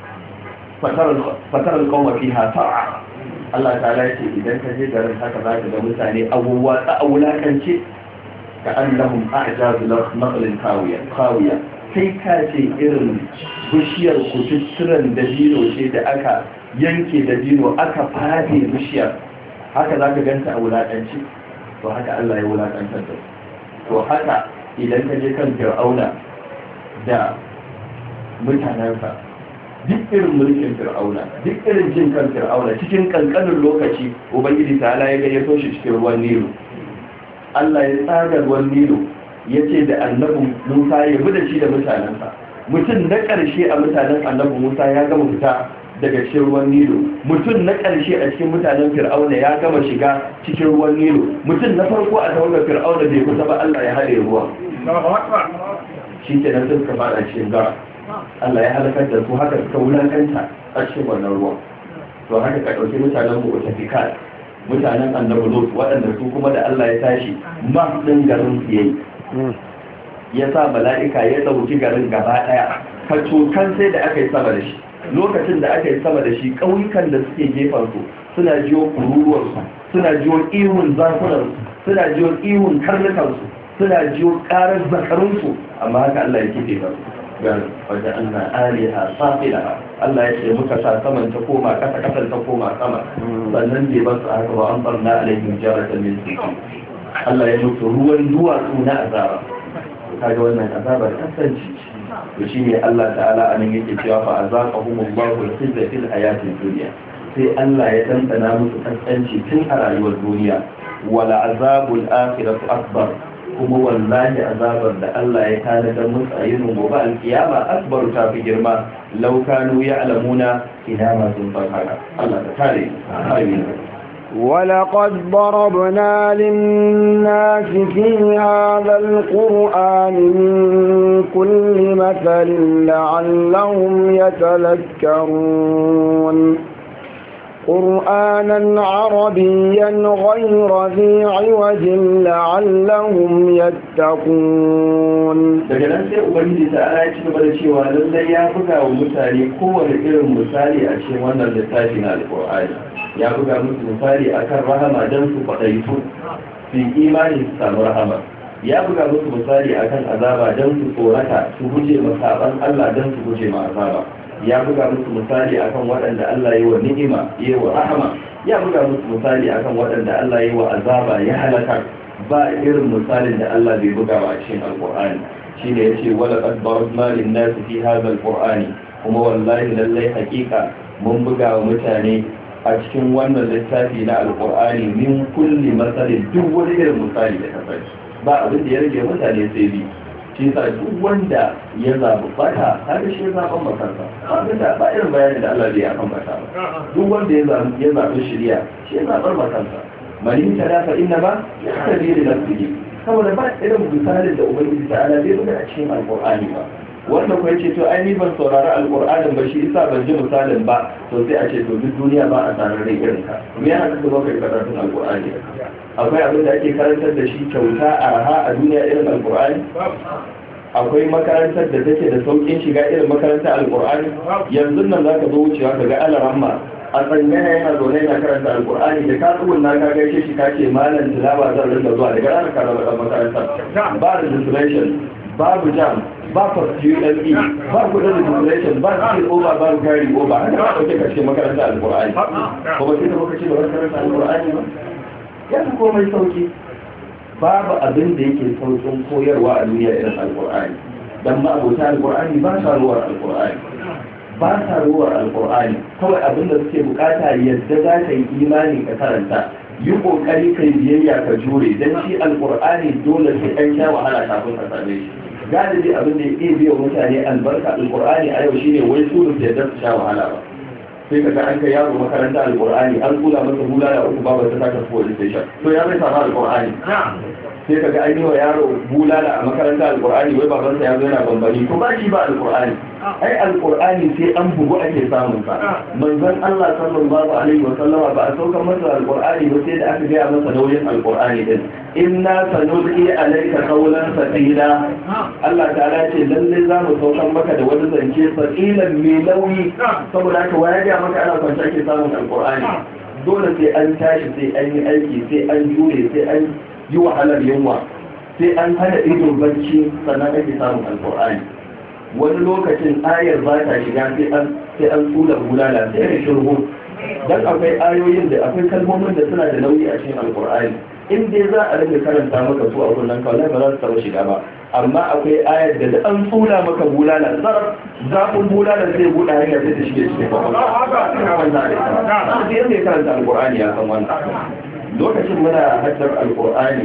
fatar alƙawar fiha sa'a Allah ta'ala ce idan ka je garin haka za ka ga mutane abubuwa ta wulakance ka annahum a'jazu naqlin kawiya sai ka ce irin bishiyar kututturen dabino ce da aka yanke dabino aka fade bishiyar haka za ka ganta a wulakance to haka Allah ya wulakantar da to haka idan ka je kan fir'auna da mutanensa duk irin mulkin fir'auna duk irin jin kan fir'auna cikin kankanin lokaci ubangiji ta ala ya gayyato shi cikin ruwan nilu Allah ya tsaga ruwan nilu ya ce da annabin Musa ya bi da shi da mutanensa mutum na ƙarshe a mutanen annabin Musa ya gama fita daga cikin ruwan nilu mutum na ƙarshe a cikin mutanen fir'auna ya gama shiga cikin ruwan nilu mutum na farko a tawagar fir'auna bai kusa ba Allah ya haɗe ruwa shi ke nan suka fada cikin gara Allah ya halakar da su haka suka wulakanta a cikin wannan ruwan to haka ka ɗauki mutanen mu wata fikar mutanen annabi Lut waɗanda su kuma da Allah ya tashi ma ɗin garin su yayi ya sa mala'ika ya ɗauki garin gaba ɗaya ka cokan sai da aka yi sama da shi lokacin da aka yi sama da shi ƙauyukan da suke gefen su suna jiyo kururuwarsu suna jiyo ihun zakunansu suna jiyo ihun karnukansu suna jiyo ƙarar zakarunsu amma haka Allah ya kife ba su wajen Allah aliha safila Allah ya ce muka sa saman ta koma kasa kasan ta koma sama sannan bai ba su haka wa an barna alaihim jaratan min siki Allah ya mutu ruwan duwatsu na azaba kaga wannan azabar kasance to shine Allah ta'ala anan yake cewa fa azaqahumullahu al-khizya fil hayatid dunya sai Allah ya dandana musu kaskanci tun a rayuwar duniya wala azabul akhiratu akbar kuma wallahi azabar da Allah ya tanadar musu a yin gobe alkiyama akbar ta fi girma law kanu ya'lamuna ina ma sun farka Allah ta kare amin ولقد ضربنا للناس في هذا القرآن من كل مثل لعلهم يتذكرون قرآنا عربيا غير ذي عوج لعلهم يتقون. daga nan sai ubangiji ta ala ya ci gaba da cewa lallai ya buga wa mutane kowane irin misali a cikin wannan littafi na alƙur'ani ya buga musu misali akan rahama don su faɗaitu su imani su samu rahama ya buga musu misali akan azaba don su tsorata su guje ma saban Allah don su guje ma azaba ya buga musu misali akan waɗanda Allah yi wa ni'ima yi wa rahama ya buga musu misali akan waɗanda Allah yi wa azaba ya halaka ba irin misalin da Allah bai buga wa cikin alƙur'ani shine yace wala qad darabna lin-nas fi hadha al-qur'ani kuma wallahi lallai haƙiƙa mun buga wa mutane a cikin wannan littafi na alƙur'ani min kulli masalin duk wani irin misali da ka sani ba abin da ya rage mutane sai bi shi sa duk wanda ya zaɓi fata har shi ya zaɓen makansa ba irin bayanin da Allah zai akan fata ba duk wanda ya zaɓi shirya shi ya zaɓar makansa mani ta dafa inna ba ya tabi da nafsihi saboda ba irin misalin da ubangiji ta ala zai buga a cikin alƙur'ani ba wanda kuwa ce to ai ni ban saurari alƙur'anin ba shi isa ban ji misalin ba to sai a ce to duk duniya ba a tsarin rai irin ka me yana da zama kai karatun alƙur'ani akwai abin da ake karantar da shi kyauta arha a duniya irin alƙur'ani akwai makarantar da take da saukin shiga irin makarantar alƙur'ani yanzu nan zaka zo wucewa ka ga alaramma a tsangana yana zaune yana karanta alƙur'ani da ka tsugun na ka gaishe shi ka ce malam tilawa zan rinka zuwa daga ranar ka zama makarantar ba registration babu jam ba first ULE ba kudin registration ba skill over ba carry over haka ba dauke ka cikin makarantar alƙur'ani kuma sai da lokaci da makarantar alƙur'ani ba ya fi komai sauki babu abin da yake saukin koyarwa a duniya irin alƙur'ani dan ma abota alƙur'ani ba sa ruwar alƙur'ani ba sa ruwar alƙur'ani kawai abin da suke bukata yadda za ka yi imani ka karanta yi kokari kai biyayya ka jure dan shi alƙur'ani dole sai an sha wahala kafin ka same shi galibi abin da ya biyo mutane albarka alƙur'ani a yau shine wai su da yadda su sha wahala ba sai ka ga an kai yaro makaranta alƙur'ani an kula masa bulala uku ba ta saka police station to ya bai samu alƙur'ani sai ka ga an yi wa yaro bulala a makaranta alƙur'ani wai babansa ya zo yana bambani to ba shi ba alƙur'ani ai alƙur'ani sai an bugu ake samun sa manzon Allah sallallahu alaihi wa sallama ba a saukar masa alƙur'ani ba sai da aka gaya masa nauyin alƙur'ani din inna sanulqi alayka qawlan thaqila Allah ta'ala ce lalle za mu saukar maka da wani zance thaqilan mai nauyi saboda haka waya ga maka ana kwanta ake samun alƙur'ani dole sai an tashi sai an yi aiki sai an jure sai an yi wahalar yunwa sai an hana ido bacci sannan ake samun alƙur'ani wani lokacin ayar ba ta shiga sai an tsula bulala sai da shirhu dan akwai ayoyin da akwai kalmomin da suna da nauyi a cikin alƙur'ani in dai za a rinka karanta maka su a kullum kawai ba za su taɓa shiga ba amma akwai ayar da an tsula maka bulala zaraf zafin bulala sai buɗe hanya sai ta shige cikin kwakwalwa sai yadda ya karanta alƙur'ani ya san wannan lokacin muna haddar alƙur'ani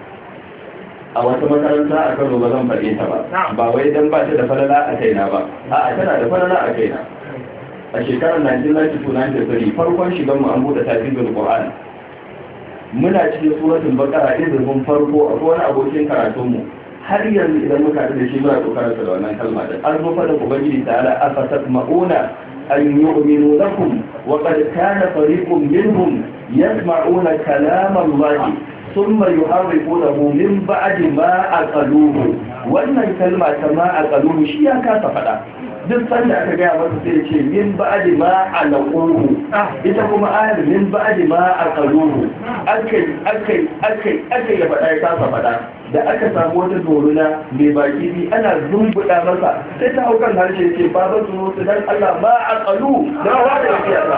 a wata makaranta a Kano ba zan faɗe ta ba ba wai dan ba ta da falala a kaina ba a'a tana da falala a kaina a shekarar 1992 farkon shigan mu an buɗe tafsirul Qur'an muna cikin suratul Baqara izinin farko akwai wani abokin karatun mu har yanzu idan muka da shi muna kokarin da wannan kalma da an zo fada ubangiji ta'ala afatatma'una an yu'minu lakum wa qad kana fariqun minhum yasma'una kalama Allah ثم يحرفونه من بعد ما أقلوه wannan kalma ta ma aqaluhu shi ya kasa fada duk sanda aka gaya masa sai ce min ba'di ma alaquhu ita kuma ayar min ba'di ma aqaluhu akai ya fada ya kasa fada da aka samu wata doruna mai baki bi ana zumbuda masa sai ta haukan harshe ce baba su dan Allah ma aqalu da wanda ya iya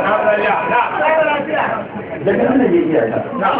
da nan ya iya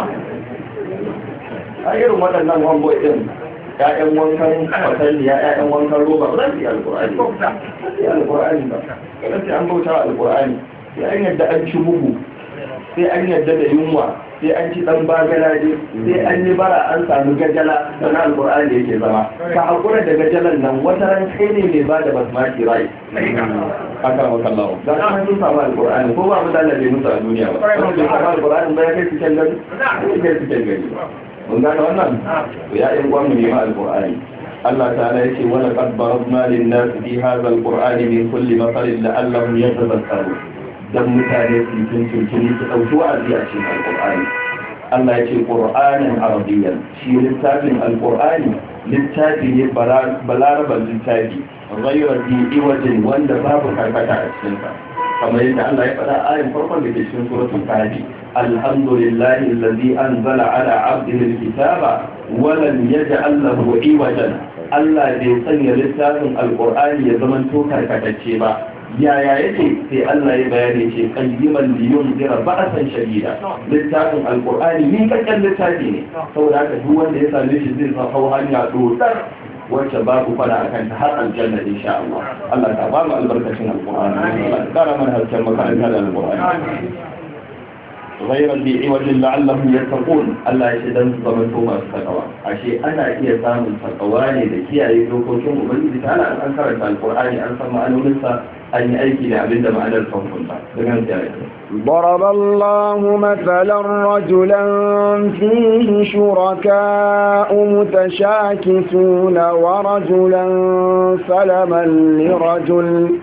a irin waɗannan wambo ɗin ya'yan wankan fatalliya ya'yan wankan roba ba za su yi alƙur'ani ba sai an bauta wa alƙur'ani sai an yadda an ci bugu, sai an yadda da yunwa, sai an ci dan bagalaje, sai an yi bara an samu gajala sana alqur'ani yake zama. Ka hakura da gajalan nan wata ran kai ne mai bada basmati rai haka wa kallahu da kan sun samu alqur'ani ko ba mu da bai musu a duniya ba kuma bai samu alqur'ani ba ya kai cikin gari kai cikin gari mun ga wannan to ya yi gwamu ne ma alqur'ani. Allah ta'ala yace wa laqad baradna lin-nas fi hadha al-qur'ani min kulli mathalin la'allahum yatadhakkarun, dan mutane su tuntuni su dauki wa'azi a cikin alqur'ani. Allah yace qur'anan arabiyyan, shi littafin alqur'ani littafi ne balaraban littafi ghayra iwajin wanda babu karkata a cikin sa, kamar yadda Allah ya faɗa ayin farkon da ke cikin suratul kahfi, alhamdulillahi alladhi anzala ala 'abdihi al-kitaba wa lam yaj'al lahu iwajan. Allah bai sanya littafin alqur'ani ya zama to karkatacce ba. Yaya yake sai Allah ya bayani ce qayyiman liyunzira ba'san shadida. Littafin alqur'ani ni kakkan littafi ne, saboda haka duk wanda ya same shi zai sa hau hanya dodar wacce babu fara akan ta har aljanna insha Allah. Allah ta ba mu albarkacin alqur'ani. Allah ta kara mana hasken makaranta da alqur'ani. غير ذي عوج لعلهم يتقون. Allah ya ce dan su zama to masu takawa. Ashe ana iya samun takawa ne da kiyaye dokokin Ubangiji ta Allah an karanta alqur'ani an san ma'anonin sa an yi aiki da abin da ma'anar sa hukunta. Daga nan ضرب الله مثلا رجلا فيه شركاء متشاكسون ورجلا سلما لرجل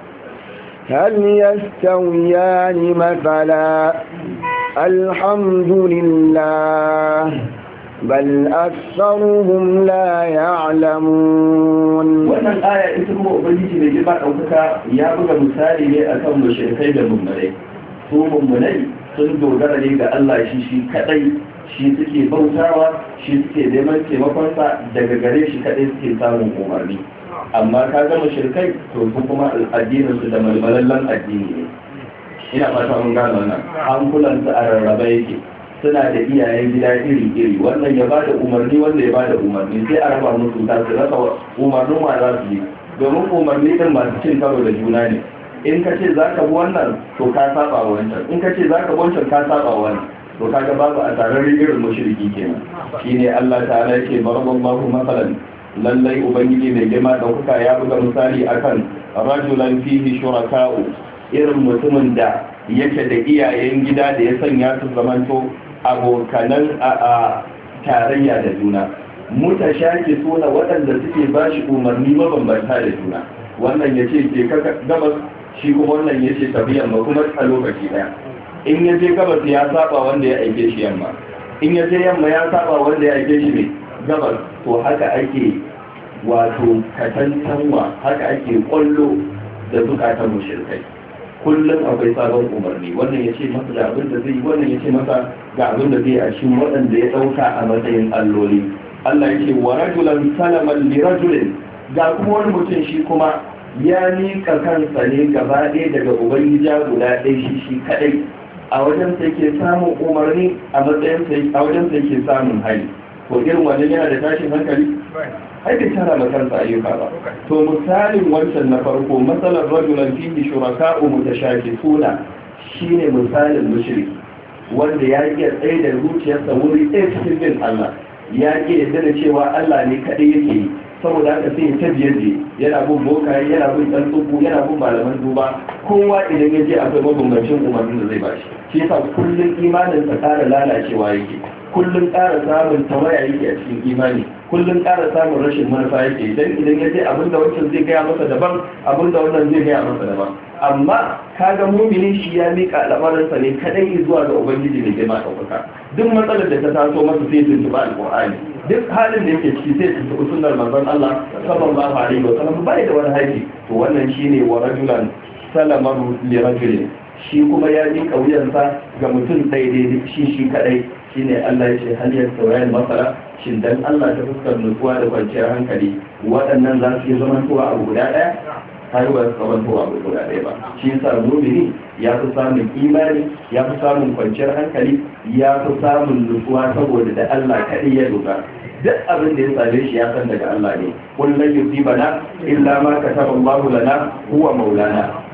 هل يستويان مثلا الحمد لله بل أكثرهم لا يعلمون. wannan aya ita kuma ubangiji mai girma ɗaukaka ya buga misali ne akan mushrikai da mummunai. Su mummunai sun dogara ne ga Allah shi kadai, shi suke bautawa, shi suke neman taimakonsa, daga gare shi kadai suke samun umarni. Amma ka ga mushrikai to su kuma addinin su da malmalallan addini ne. Ina fata mun gano wannan, hankulansu a rarraba yake, suna da iyayen gida iri-iri, wannan ya bada umarni, wanda ya bada umarni, sai a raba musu ta su rasa umarnin ma za su yi, domin umarni din masu cin karo da juna ne. In ka ce za ka bi wannan to ka saba wa wancan, in ka ce za ka bi wancan ka saba wa wannan, to kaga babu a tararin irin mushriki kenan. Shine Allah ta'ala yake barakallahu masalan, lallai ubangiji mai girma ɗaukaka ya buga misali akan rajulan fihi shuraka'u, irin mutumin da yake da iyayen gida da ya sanya su zamanto abokanan a tarayya da juna, mutashaki suna waɗanda suke ba shi umarni mabambanta da juna, wannan ya ce ke gabas, shi kuma wannan ya ce tafi yamma, kuma a lokaci ɗaya. In ya je gabas ya saba wanda ya aike shi yamma, in ya je yamma ya saba wanda ya aike shi ne gabas. To haka ake wato katantanwa, haka ake kwallo da zukatan mushrikai. Kullum akwai sabon umarni, wannan ya ce masa ga abin da zai yi, wannan ya ce masa ga abin da zai a cikin waɗanda ya ɗauka a matsayin alloli. Allah ya ce wa rajulan salaman li rajulin, ga kuma wani mutum shi kuma ya miƙa kansa ne gaba ɗaya daga ubangija guda ɗaya shi kaɗai, a wajen sa yake samun umarni, a wajen sa yake samun hali. Ko irin wannan yana da tashin hankali? Ai bai tara ma kansa ayyuka ba. To misalin wancan na farko, matsalar rajulan fihi shuraka'u mutashakisuna, shine misalin mushriki wanda ya iya tsaye da zuciyarsa wuri ɗaya cikin bin Allah, ya iya yarda da cewa Allah ne kaɗai yake yi, saboda haka sai ta biye yana bin bokaye, yana bin ɗan tsubu, yana bin malaman duba, kowa idan ya je akwai mabambancin umarnin da zai bashi. Shi yasa kullum imaninsa ƙara lalacewa yake, kullum ƙara samun tawaya yake a cikin imani, kullum ƙara samun rashin manufa yake. Idan ya ce abin da wancan zai gaya masa daban, abin da wannan zai gaya masa daban. Amma kaga muminin shi ya miƙa al'amarinsa ne kadai zuwa ga ubangiji mai girma ɗaukaka. Duk matsalar da ta taso masa sai tuntuɓa alƙur'ani, duk halin da yake ciki sai tuntuɓi sunnar manzon Allah sallallahu alaihi wa sallam, bai da wani haƙi. To wannan shine wa rajulan salamaru li rajulin, shi kuma ya miƙa wuyansa ga mutum daidai shi kadai. Shine Allah ya ce hal yastawiyan masala, shin dan Allah ta fuskar nutsuwa da kwanciyar hankali waɗannan za su yi zamantowa abu guda ɗaya? Har ba su zamantowa abu guda ɗaya ba. Shi yasa mu'mini ya fi samun imani, ya fi samun kwanciyar hankali, ya fi samun nutsuwa saboda da Allah kaɗai ya dogara. Duk abin da ya same shi ya san daga Allah ne. Kullum yusibana illa ma kataba Allahu lana huwa maulana.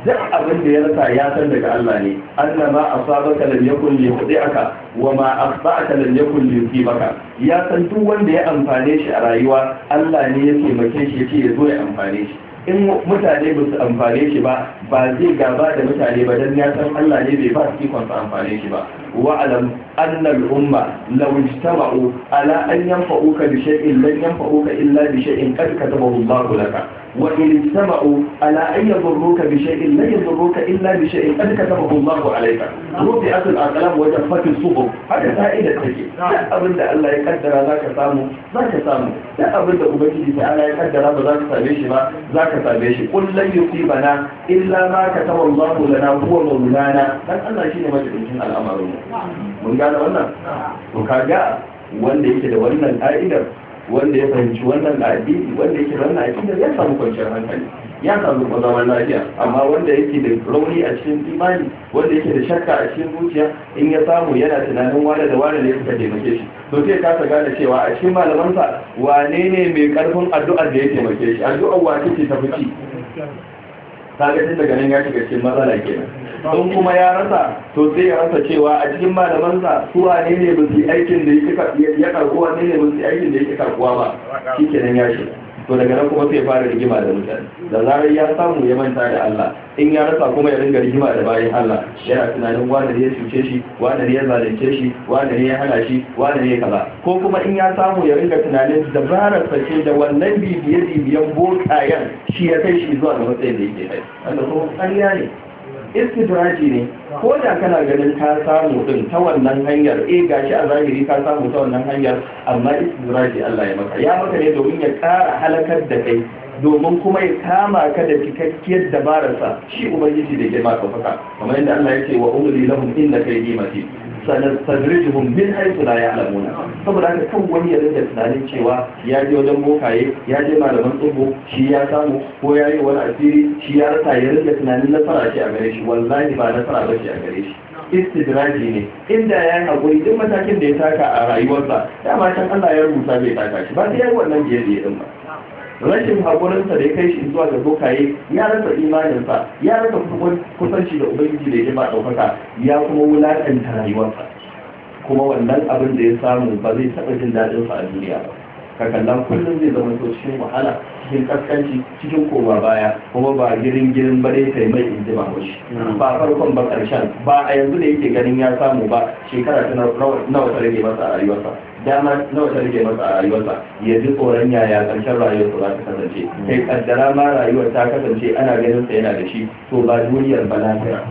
duk abin da ya rasa ya san daga Allah ne annama asabaka lam yakun li yudiaka wa ma akhta'aka lam yakun li yusibaka ya san duk wanda ya amfane shi a rayuwa Allah ne ya taimake shi yace ya zo ya amfane shi in mutane ba su amfane shi ba zai gaba da mutane ba dan ya san Allah ne bai ba su ikon su amfane shi ba wa'alam anna al-umma law ijtama'u ala an yanfa'uka bi shay'in lan yanfa'uka illa bi shay'in qad katabahu Allah laka wa in ijtama'u ala an yadurruka bi shay'in lan yadurruka illa bi shay'in qad katabahu Allah alayka rufi'at al-aqlam wa jaffat as-suhuf haka ka'ida take duk abin da Allah ya kaddara zaka samu duk abin da ubangiji ta'ala ya kaddara ba za ka same shi ba za ka same shi kullum yusibana illa ma kataba Allah lana huwa maulana dan Allah shine majalisin al'amarin mun gane wannan to kaga wanda yake da wannan ka'idar wanda ya fahimci wannan addini wanda yake da wannan aqida ya samu kwanciyar hankali ya samu zaman lafiya amma wanda yake da rauni a cikin imani wanda yake da shakka a cikin zuciya in ya samu yana tunanin wane da wane ne suka taimake shi to sai ka gane cewa a cikin malamansa wane ne mai karfin addu'ar da ya taimake shi addu'ar wace ce ta fici kaga tun daga nan ya shiga cikin matsala kenan don kuma ya rasa to sai ya rasa cewa a cikin malamansa su wane ne ba su aikin da ya karkuwa ne ba su aikin da yake karkuwa ba shi kenan ya shiga to daga nan kuma sai ya fara rigima da mutane da zarar ya samu ya manta da Allah in ya rasa kuma ya ringa rigima da bayan Allah yana tunanin wanda ne ya cuce shi wanda ne ya zalunce shi wanda ne ya hana shi wanda ne ya kaza ko kuma in ya samu ya ringa tunanin dabarar sace da wannan bibiyan bokayen shi ya kai shi zuwa ga matsayin da yake kai wanda kuma ƙarya ne istidraji ne ko da kana ganin ka samu din ta wannan hanyar gashi a zahiri ka samu ta wannan hanyar amma istidraji Allah ya maka ne domin ya ƙara halakar da kai domin kuma ya kama ka da cikakkiyar dabararsa shi ubangiji da ke maka faka kamar yadda Allah ya ce wa umri lahum inna kaydi matin sanastadrijuhum min haythu la ya'lamuna saboda haka kan wani ya rinka tunanin cewa ya je wajen bokaye ya je malaman tsubu shi ya samu ko ya yi wani asiri shi ya rasa ya rinka tunanin nasara ce a gare shi wallahi ba nasara ba ce a gare shi istidraji ne inda ya yi haƙuri duk matakin da ya taka a rayuwarsa dama can Allah ya rubuta bai taka shi ba sai ya yi wannan biye-biye din ba rashin haƙurinsa da ya kai shi zuwa ga bokaye ya rasa imaninsa ya rasa kusanci da ubangiji da ya ba ɗaukaka ya kuma wulaƙanta rayuwarsa kuma wannan abin da ya samu ba zai taɓa jin daɗinsa a duniya ba ka kalla kullum zai zama to cikin wahala cikin kaskanci cikin koma baya kuma ba girin ba dai kai mai inji ba hoshi ba farkon ba ƙarshen ba a yanzu da yake ganin ya samu ba shekara ta nawa ta rage masa a rayuwarsa dama nawa ta rage masa a rayuwarsa ya ji tsoron yaya ƙarshen rayuwarsa za ta kasance kai kaddara ma rayuwar ta kasance ana ganin sa yana da shi to ba duniyar ba lafiya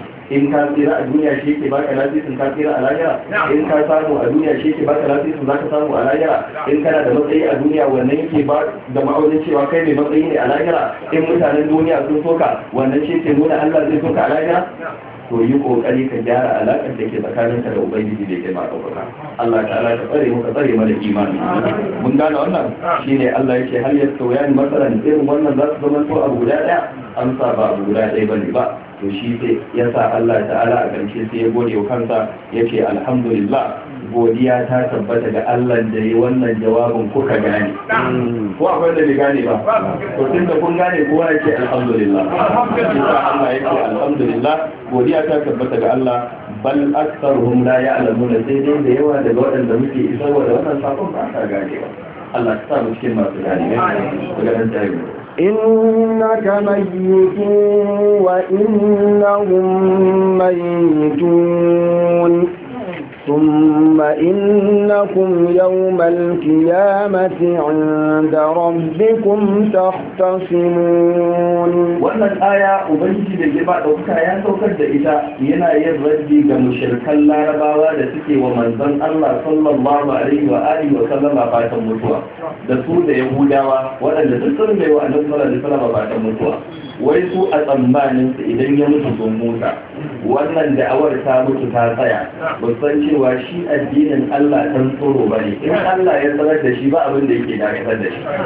in ka tsira a duniya shi ke baka lasisin ka tsira a lahira in ka samu a duniya shi ke baka lasisin za ka samu a lahira in kana da matsayi a duniya wannan yake ba da ma'aunin cewa kai mai matsayi ne a lahira in mutanen duniya sun soka wannan shi ke nuna Allah zai soka a lahira to yi kokari ka gyara alaƙar da ke tsakaninka da ubangiji da ke maka baka Allah ta'ala ka tsare muka tsare mana imani mun gane wannan shine Allah yake har ya tsoyani masalan irin wannan za su zama to abu guda daya amsa ba abu guda daya bane ba to shi sai ya sa Allah ta'ala a ƙarshe sai ya gode wa kansa yake alhamdulillah godiya ta tabbata ga Allah da yi wannan jawabin kuka gane ko akwai da bai gane ba to tun da kun gane kowa yake alhamdulillah Allah yake alhamdulillah godiya ta tabbata ga Allah bal aktsaruhum la ya'lamuna sai dai da yawa daga waɗanda muke isarwa da wannan sakon ba ka gane ba Allah ta sa mu cikin masu gane ne daga nan ta yi إنك ميت وإنهم ميتون ثم إنكم يوم القيامة عند ربكم تختصمون wannan aya ubangiji da ke ba dauka ya saukar da ita yana yin raddi ga mushrikan larabawa da suke wa manzon Allah sallallahu alaihi wa alihi wa sallama fatan mutuwa da su da yahudawa waɗanda duk sun bai wa annabi sallallahu alaihi wa sallama fatan mutuwa wai su a tsammanin su idan ya mutu sun muta wannan da'awar ta mutu ta tsaya ba san cewa shi addinin Allah dan tsoro bane in Allah ya sanar da shi ba abin da yake dakatar da shi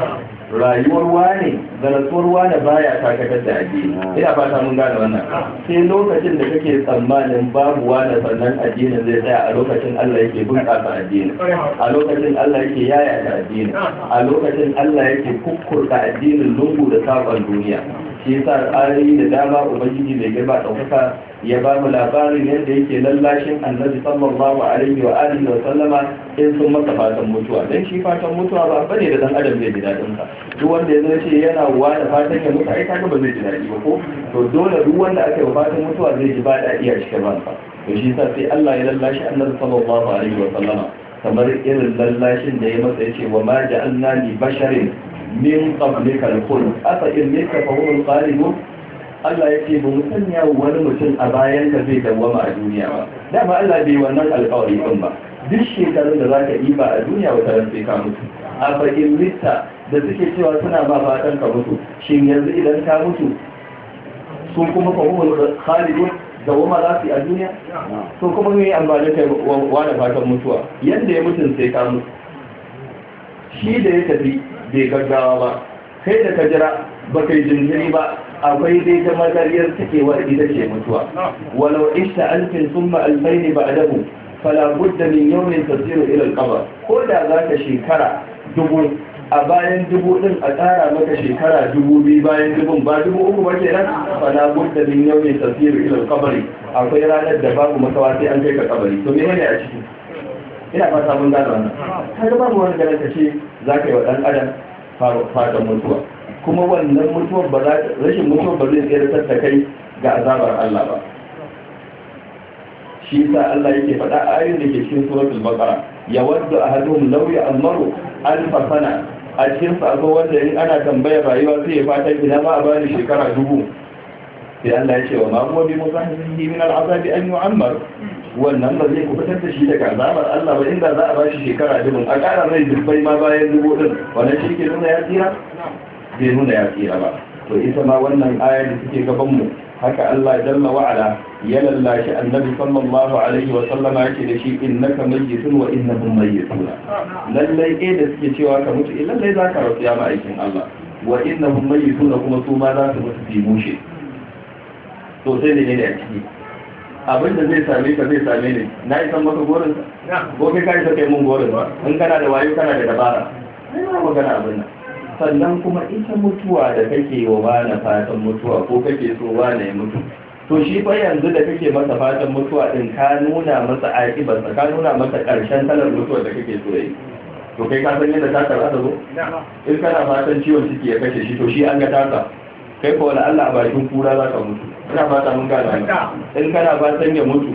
rayuwar wane da rasuwar wane baya takatar da addini. Ina fata mun gane wannan. Sai lokacin da kake tsammanin babu wane sannan addinin zai tsaya, a lokacin Allah yake bunƙasa addini, a lokacin Allah yake yayata addini, a lokacin Allah yake kukkurta addinin lungu da sakon duniya. Shi yasa ayoyi da dama ubangiji mai girma ɗaukaka ya ba mu labarin yadda yake lallashin annabi sallallahu alaihi wa alihi wa sallama in sun masa fatan mutuwa. Dan shi fatan mutuwa ba bane da dan adam zai ji dadin sa. Duk wanda ya zo ce yana wa da fatan ya mutu, ai kaga ba zai ji dadi ba ko? To dole duk wanda aka yi fatan mutuwa zai ji ba dadi a cikin ransa. To shi yasa sai Allah ya lallashi annabi sallallahu alaihi wa sallama kamar irin lallashin da ya masa yace wa ma ja'alna li basharin min qablika al-khuld afa in mika fa hum al-ghalibun. Allah ya ce ba mu sanya wani mutum a bayan ka zai dawwama a duniya ba. Dama Allah bai wannan alƙawari din ba. Duk shekarun da zaka yi ba a duniya wata ran sai ka mutu. A fakin mita da suke cewa suna ba fatan ka mutu, shin yanzu idan ka mutu sun kuma fa hum al-ghalibun dawwama za su yi a duniya? To kuma me amfani kai wa da fatan mutuwa? Yanda ya mutun sai ka mutu. Shi da ya tafi bai gaggawa ba, kai da ka jira ba kai jinjiri ba, akwai dai ta magariyar takewar ita ce mutuwa. Walau ishta alfin summa alfaini ba'dahu fala budda min yawmin tasiru ila al-qabr. Ko da zaka shekara 1000 a bayan 1000 din a tsara maka shekara 2000 bayan 1000 ba 3000 ba kenan, fala budda min yawmin tasiru ila al-qabr. Akwai ranar da babu makawa sai an kai ka kabari. To me ne a ciki? Ina fata mun gane wannan. Har babu wani ganin ka ce zaka yi wa dan adam fatan mutuwa, kuma wannan mutuwar ba za rashin mutuwar ba zai tsere ta kai ga azabar Allah ba. Shi yasa Allah yake faɗa a ayoyin da ke cikin suratul baqara, yawaddu ahaduhum law ya'maru alf sana. A cikin sa akwai wanda in ana tambayar rayuwa sai ya fatan ina ma a bani shekara 1000. Sai Allah ya ce wa ma huwa bi muzahihi min al'azabi an yu'ammar. Wannan ba zai kubutar da shi daga azabar Allah ba, inda za a ba shi shekara 1000 a ƙara mai dubbai ma bayan 1000 din, wannan shi ke nuna ya tsira? Bai nuna ya tsira ba. To ita ma wannan ayar da suke gaban mu, haka Allah jalla wa ala ya lallashi annabi sallallahu alaihi wa sallama yake da shi innaka mayyitun wa innahum mayyitun. Lallai da suke cewa ka mutu, lallai za ka rasu ya ma'aikin Allah, wa innahum mayyitun kuma su ma za su mutu su mushe. To sai ne a ciki abin da zai same ka zai same ni, na isan maka gorin ko kai kai kai mun gorin ba, in kana da wayo kana da dabara ai ba magana abin nan. Sannan kuma ita mutuwa da kake wa bana fatan mutuwa ko kake so bana ya mutu, to shi fa yanzu da kake masa fatan mutuwa din ka nuna masa akibarsa, ka nuna masa karshen kalar mutuwa da kake so yi. To kai ka san yadda ta karɓa zo? In kana fatan ciwon ciki ya kashe shi, to shi an ga tasa, kai ko wala Allah a bakin kura za ka mutu. Ina fata mun gane. In kana fatan ya mutu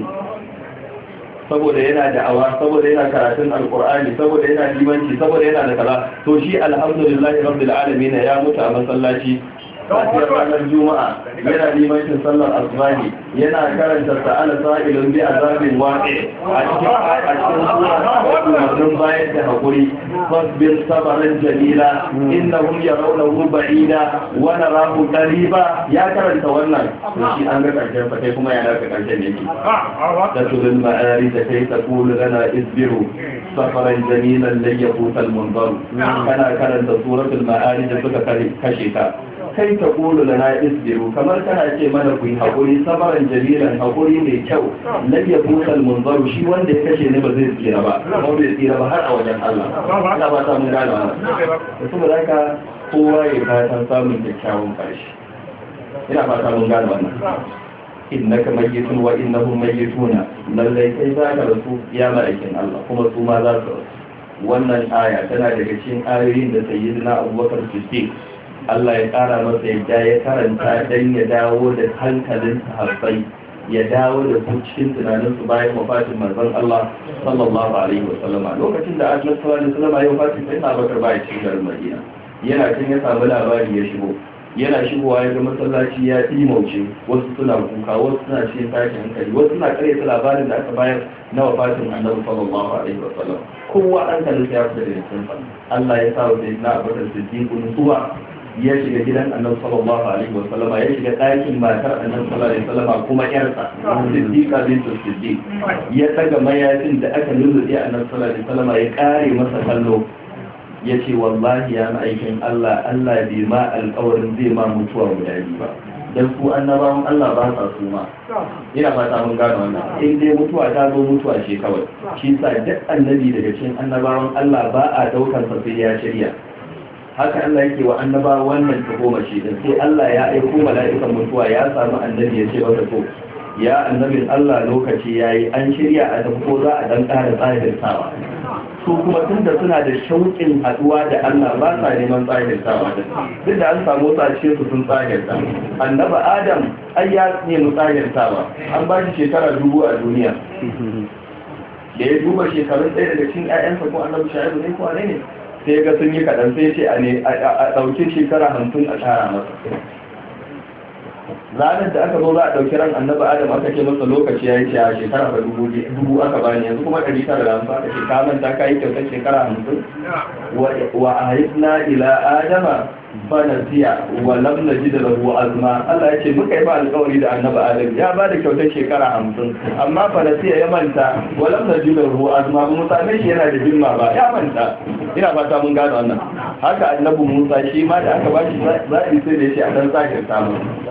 saboda yana da'awa, saboda yana karatun alkur'ani, saboda yana limanci, saboda yana da kaza, to shi alhamdulillahi rabbil alamin ya mutu a masallaci kafin ranar juma'a, yana limancin sallar asbahi, yana karanta sa'ala sa'ilun bi azabin waqi a cikin umarnin bayar da hakuri, fasbir sabaran jamila innahum yarawnahu ba'ida wa narahu qariba. Ya karanta wannan, to shi an ga karshen fa kai kuma ya daga karshen yake da tulul ma'ari da kai ta kulu lana isbiru safaran jamilan lan yafutal munzar. Kana karanta suratul ma'ari da suka kashe ka, kai ta kulu da na isbiru, kamar kana ce mana ku yi haƙuri sabaran jamilan, haƙuri mai kyau, lan ya busal munzaru, shi wanda ya kashe ne ba zai tsira ba, kuma bai tsira ba har a wajen Allah. Ina ba ta mun gane wannan. Da saboda haka kowa ya fatan samun kyakkyawan ƙarshe. Ina ba ta mun gane wannan. Innaka mayyitun wa innahum mayyituna, lallai kai za ka rasu ya ma'aikin Allah, kuma su ma za su rasu. Wannan aya tana daga cikin ayoyin da sayyidina Abubakar Siddiq Allah ya ƙara masa yadda ya karanta don ya dawo da hankalin sahabbai, ya dawo da su cikin tunaninsu bayan wafatin manzon Allah sallallahu alaihi wasallam. Lokacin da Annabi sallallahu alaihi wasallam ya wafati, sai na Bakar baya cikin garin Madina, yana cin ya samu labari ya shigo, yana shigowa ya ga masallaci ya dimauce, wasu suna kuka, wasu suna cikin tashin hankali, wasu suna karyata labarin da aka bayar na wafatin Annabi sallallahu alaihi wasallam. Kowa hankalin ya fita da cikin Allah ya sa wa sayyidina Abubakar Siddiq nutsuwa, ya shiga gidan Annabi sallallahu alaihi wasallam, ya shiga ɗakin matar Annabi sallallahu alaihi wasallam kuma yarsa Siddiqa bintu Siddiq, ya daga mayafin da aka lulluɓe Annabi sallallahu alaihi wasallam, ya kare masa kallo, yace wallahi ya ma'aikin Allah bai ma alƙawarin zai ma mutuwa guda biyu ba dan su annabawan Allah ba sa su ma ina fata mun gano wannan in dai mutuwa ta zo mutuwa ce kawai shi sa duk annabi daga cikin annabawan Allah ba a daukar sa sai ya shirya haka Allah yake wa annabawa wannan tagomashi din sai Allah ya aiko mala'ikan mutuwa ya samu annabi ya ce masa to ya annabin Allah lokaci yayi an shirya a tafi ko za a dan ƙara tsayartawa su kuma tunda suna da shauƙin haduwa da Allah ba sa neman tsayartawa duk da an samu tsace su sun tsayarta annabi Adam ai ya nemi tsayartawa an ba shi shekara 1000 a duniya da ya duba shekarun ɗaya daga cikin ƴaƴansa ko annabi Shu'aibu ne ko ne sai ga sun yi kaɗan sai ce a ɗauki shekara 50 a ƙara masa ranar da aka zo za a ɗauki ran annabi Adam aka ce masa lokaci ya yi ce a shekara ba dubu aka bani yanzu kuma 950 aka ce ka manta ka yi kyautar shekara 50 wa a haifna ila adama fa nasiya wa lam najid lahu azma Allah ya ce muka yi ba alƙawari da annabi Adam ya ba da kyautar shekara 50 amma fa nasiya ya manta wa lam najid lahu azma mu same shi yana da himma ba ya manta ina fata mun gane wannan haka annabi Musa shi ma da aka ba shi zaɓi sai da ya ce a dan sakir samu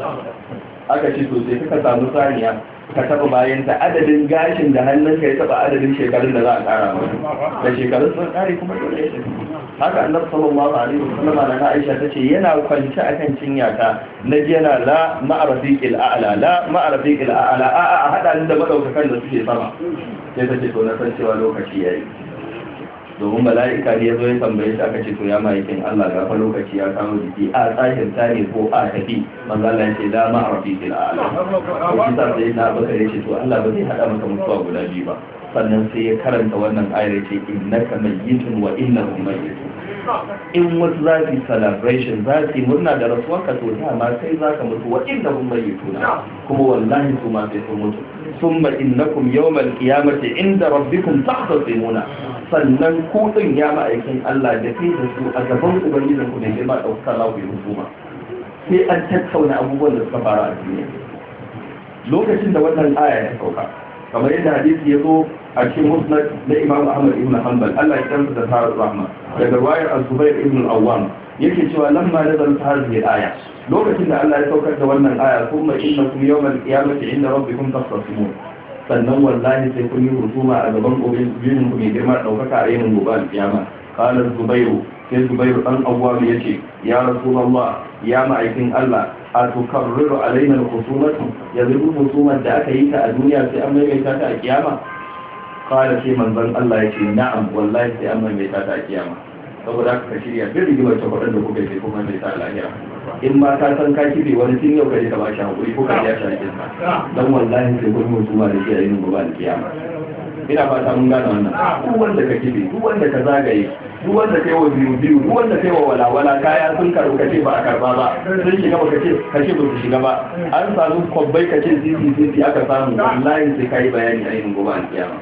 aka ce to sai ka samu saniya ka taba bayan ta adadin gashin da hannunka ya taba adadin shekarun da za a kara maka da shekarun sun kare kuma dole ya tafi haka annabi sallallahu alaihi wasallam na Aisha tace yana kwance akan cinyata naji yana la ma'rafiqil a'la la ma'rafiqil a'la a hada ni da madaukakan da suke sama sai tace to na san cewa lokaci yayi domin mala'ika ne ya zo ya tambaye shi aka ce to ya ma'aikin Allah ga fa lokaci ya kawo jiki a tsahin tare ko a tafi manzo Allah ya ce da ma rafiqil a'la ko shi sai na baka ya ce to Allah ba zai hada maka mutuwa guda biyu ba sannan sai ya karanta wannan ayar ce innaka mayyitun wa innahum mayyitun in wasu za su celebration za su murna da rasuwarka to dama kai za ka mutu wa innahum mayyituna kuma wallahi su ma sai sun mutu summa innakum yawmal qiyamati inda rabbikum tahtasimuna sannan ku din ya ma'aikin Allah da kai da su a gaban ubangijin ku ne sai ba dauka lawo ya hukuma sai an tattauna abubuwan da suka fara a duniya lokacin da wannan aya ta sauka kamar yadda hadisi ya zo a cikin musnad na Imam Ahmad ibn Hanbal Allah ya kansa da tarar rahma daga riwayar Az-Zubair ibn al-Awwam yake cewa lamma nazalat hadhihi al-aya lokacin da Allah ya saukar da wannan aya kuma innakum yawmal qiyamati inda rabbikum taqtasimun sannan wallahi sai kun yi husuma a gaban ubangijin ku mai girma daukaka a yayin gobe al-qiyama qala Zubairu sai Zubairu dan Awwam yace ya Rasulullah ya ma'aikin Allah a tukarriru alaina al-khusumatu yanzu husumar da aka yi ta a duniya sai an maimaita ta a kiyama qala sai manzon Allah yace na'am wallahi sai an maimaita ta a kiyama saboda haka ka shirya duk rigimar ta waɗanda kuka yi kuma mai ta lahira in ma ka san ka kibe wani tun yau ka je ka ba shi hakuri ko ka ya shi hakin sa dan wallahi sai kun mutu ma da shi a yin gobe da kiyama ina fata mun gane wannan duk wanda ka kibe duk wanda ka zagaye duk wanda kai wa biyu duk wanda kai wa walawala kaya sun karu kace ba a karba ba sun shiga ba kace ba su shiga ba an samu kwabbai kace sisi aka samu wallahi sai kai bayani a yin gobe da kiyama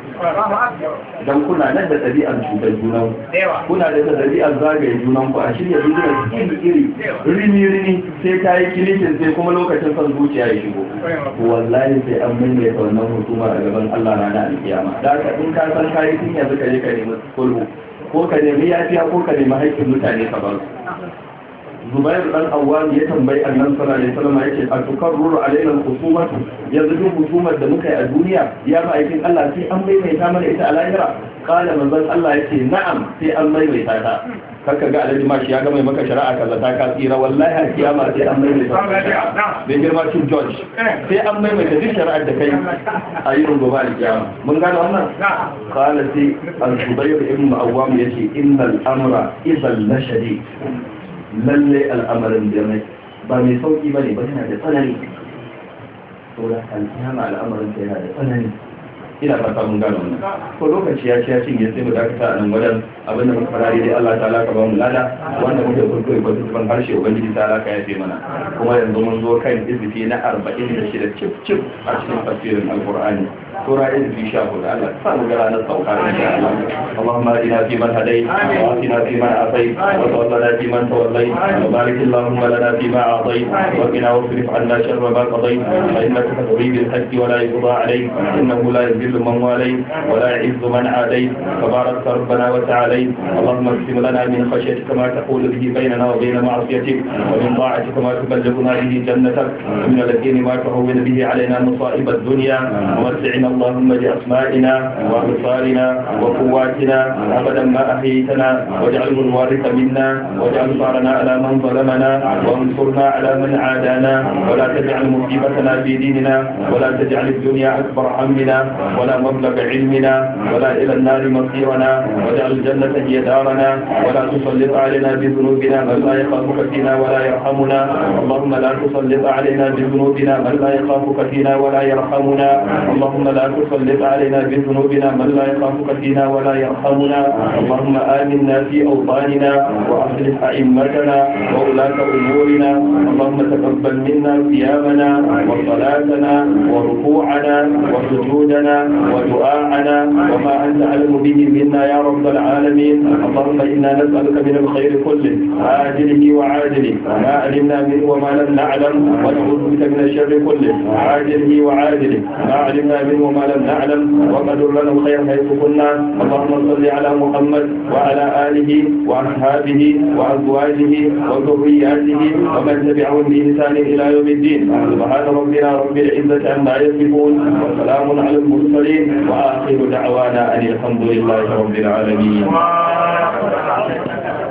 dan kuna nan da ɗabi'ar cutar junan kuna da ɗabi'ar zagaye junan ku a shirya bidiyon iri rini sai ta yi kilishin sai kuma lokacin son zuciya ya shigo wallahi sai an maimaita wannan hukuma a gaban Allah rana alkiyama da haka in ka san kayi tun yanzu ka je ka nemi sulhu ko ka nemi yafiya ko ka nemi haƙƙin mutane ka ba su Zubair dan Awwam ya tambayi Annabi sallallahu alaihi wasallam yace a tukarruru alaina al-khusumatu yanzu duk husumar da muka yi a duniya ya ba aikin Allah sai an maimaita mana ita a lahira qala manzon Allah yace na'am sai an maimaita ta kaka ga alhaji mashi ya ga mai maka shari'a kaza ta ka tsira wallahi a kiyama sai an maimaita bai girma cin George sai an maimaita duk shari'ar da kai a yin gobe al-kiyama mun gane wannan qala sai al-Zubair ibn Awwam yace innal amra idhal lashadid lalle al'amarin da mai ba mai sauki ba ne ba yana da tsanani saboda alkiyama al'amarin ta yana da tsanani ina fata mun gano wannan ko lokaci ya ci ya cinye sai mu dakata a nan wajen abin da muka fara dai Allah ta'ala ka ba mu lada wanda muke kurkure ko tuban harshe ubangiji ta'ala ka yafe mana kuma yanzu mun zo kan izifi na 46 cif a cikin tafsirin alqur'ani sura izifi 14 Allah sa mu ga ranar sauka insha Allah Allahumma inna fi man hadayt wa atina fi man afayt wa tawallana fi man tawallayt wa barik Allahumma lana fi ma a'tayt wa qina wasrif 'anna sharra ma qadayt fa innaka taqdi bil haqqi wa la yuqda 'alayk innahu la yudhillu يذل من واليت ولا يعز من عاديت تبارك ربنا وتعالى. اللهم اقسم لنا من خشيتك ما تحول به بيننا وبين معصيتك ومن طاعتك ما تبلغنا به جنتك ومن اليقين ما تهون به علينا مصائب الدنيا ومتعنا اللهم بأسمائنا وأبصارنا وقواتنا أبدا ما أحييتنا واجعله الوارث منا واجعل ثارنا على من ظلمنا وانصرنا على من عادانا ولا تجعل مصيبتنا في ديننا ولا تجعل الدنيا أكبر همنا ولا مبلغ علمنا ولا إلى النار مصيرنا واجعل الجنة هي دارنا ولا تسلط علينا بذنوبنا من لا يخافك فينا ولا يرحمنا. اللهم لا تسلط علينا بذنوبنا من لا يخافك فينا ولا يرحمنا. اللهم لا تسلط علينا بذنوبنا من لا يخافك فينا ولا يرحمنا. اللهم آمنا في أوطاننا وأصلح أئمتنا وولاة أمورنا. اللهم تقبل منا صيامنا وصلاتنا وركوعنا وسجودنا ودعاءنا وما أنت أعلم به منا يا رب العالمين. اللهم إنا نسألك من الخير كله عاجله وعاجله ما علمنا منه وما لم نعلم ونعوذ بك من الشر كله عاجله وعاجله ما علمنا منه وما لم نعلم وقدر لنا الخير حيث كنا. اللهم صل على محمد وعلى آله وأصحابه وأزواجه وذرياته ومن تبعهم بإحسان إلى يوم الدين. سبحان ربنا رب العزة عما يصفون وسلام على المرسلين وآخر دعوانا أن الحمد لله رب العالمين.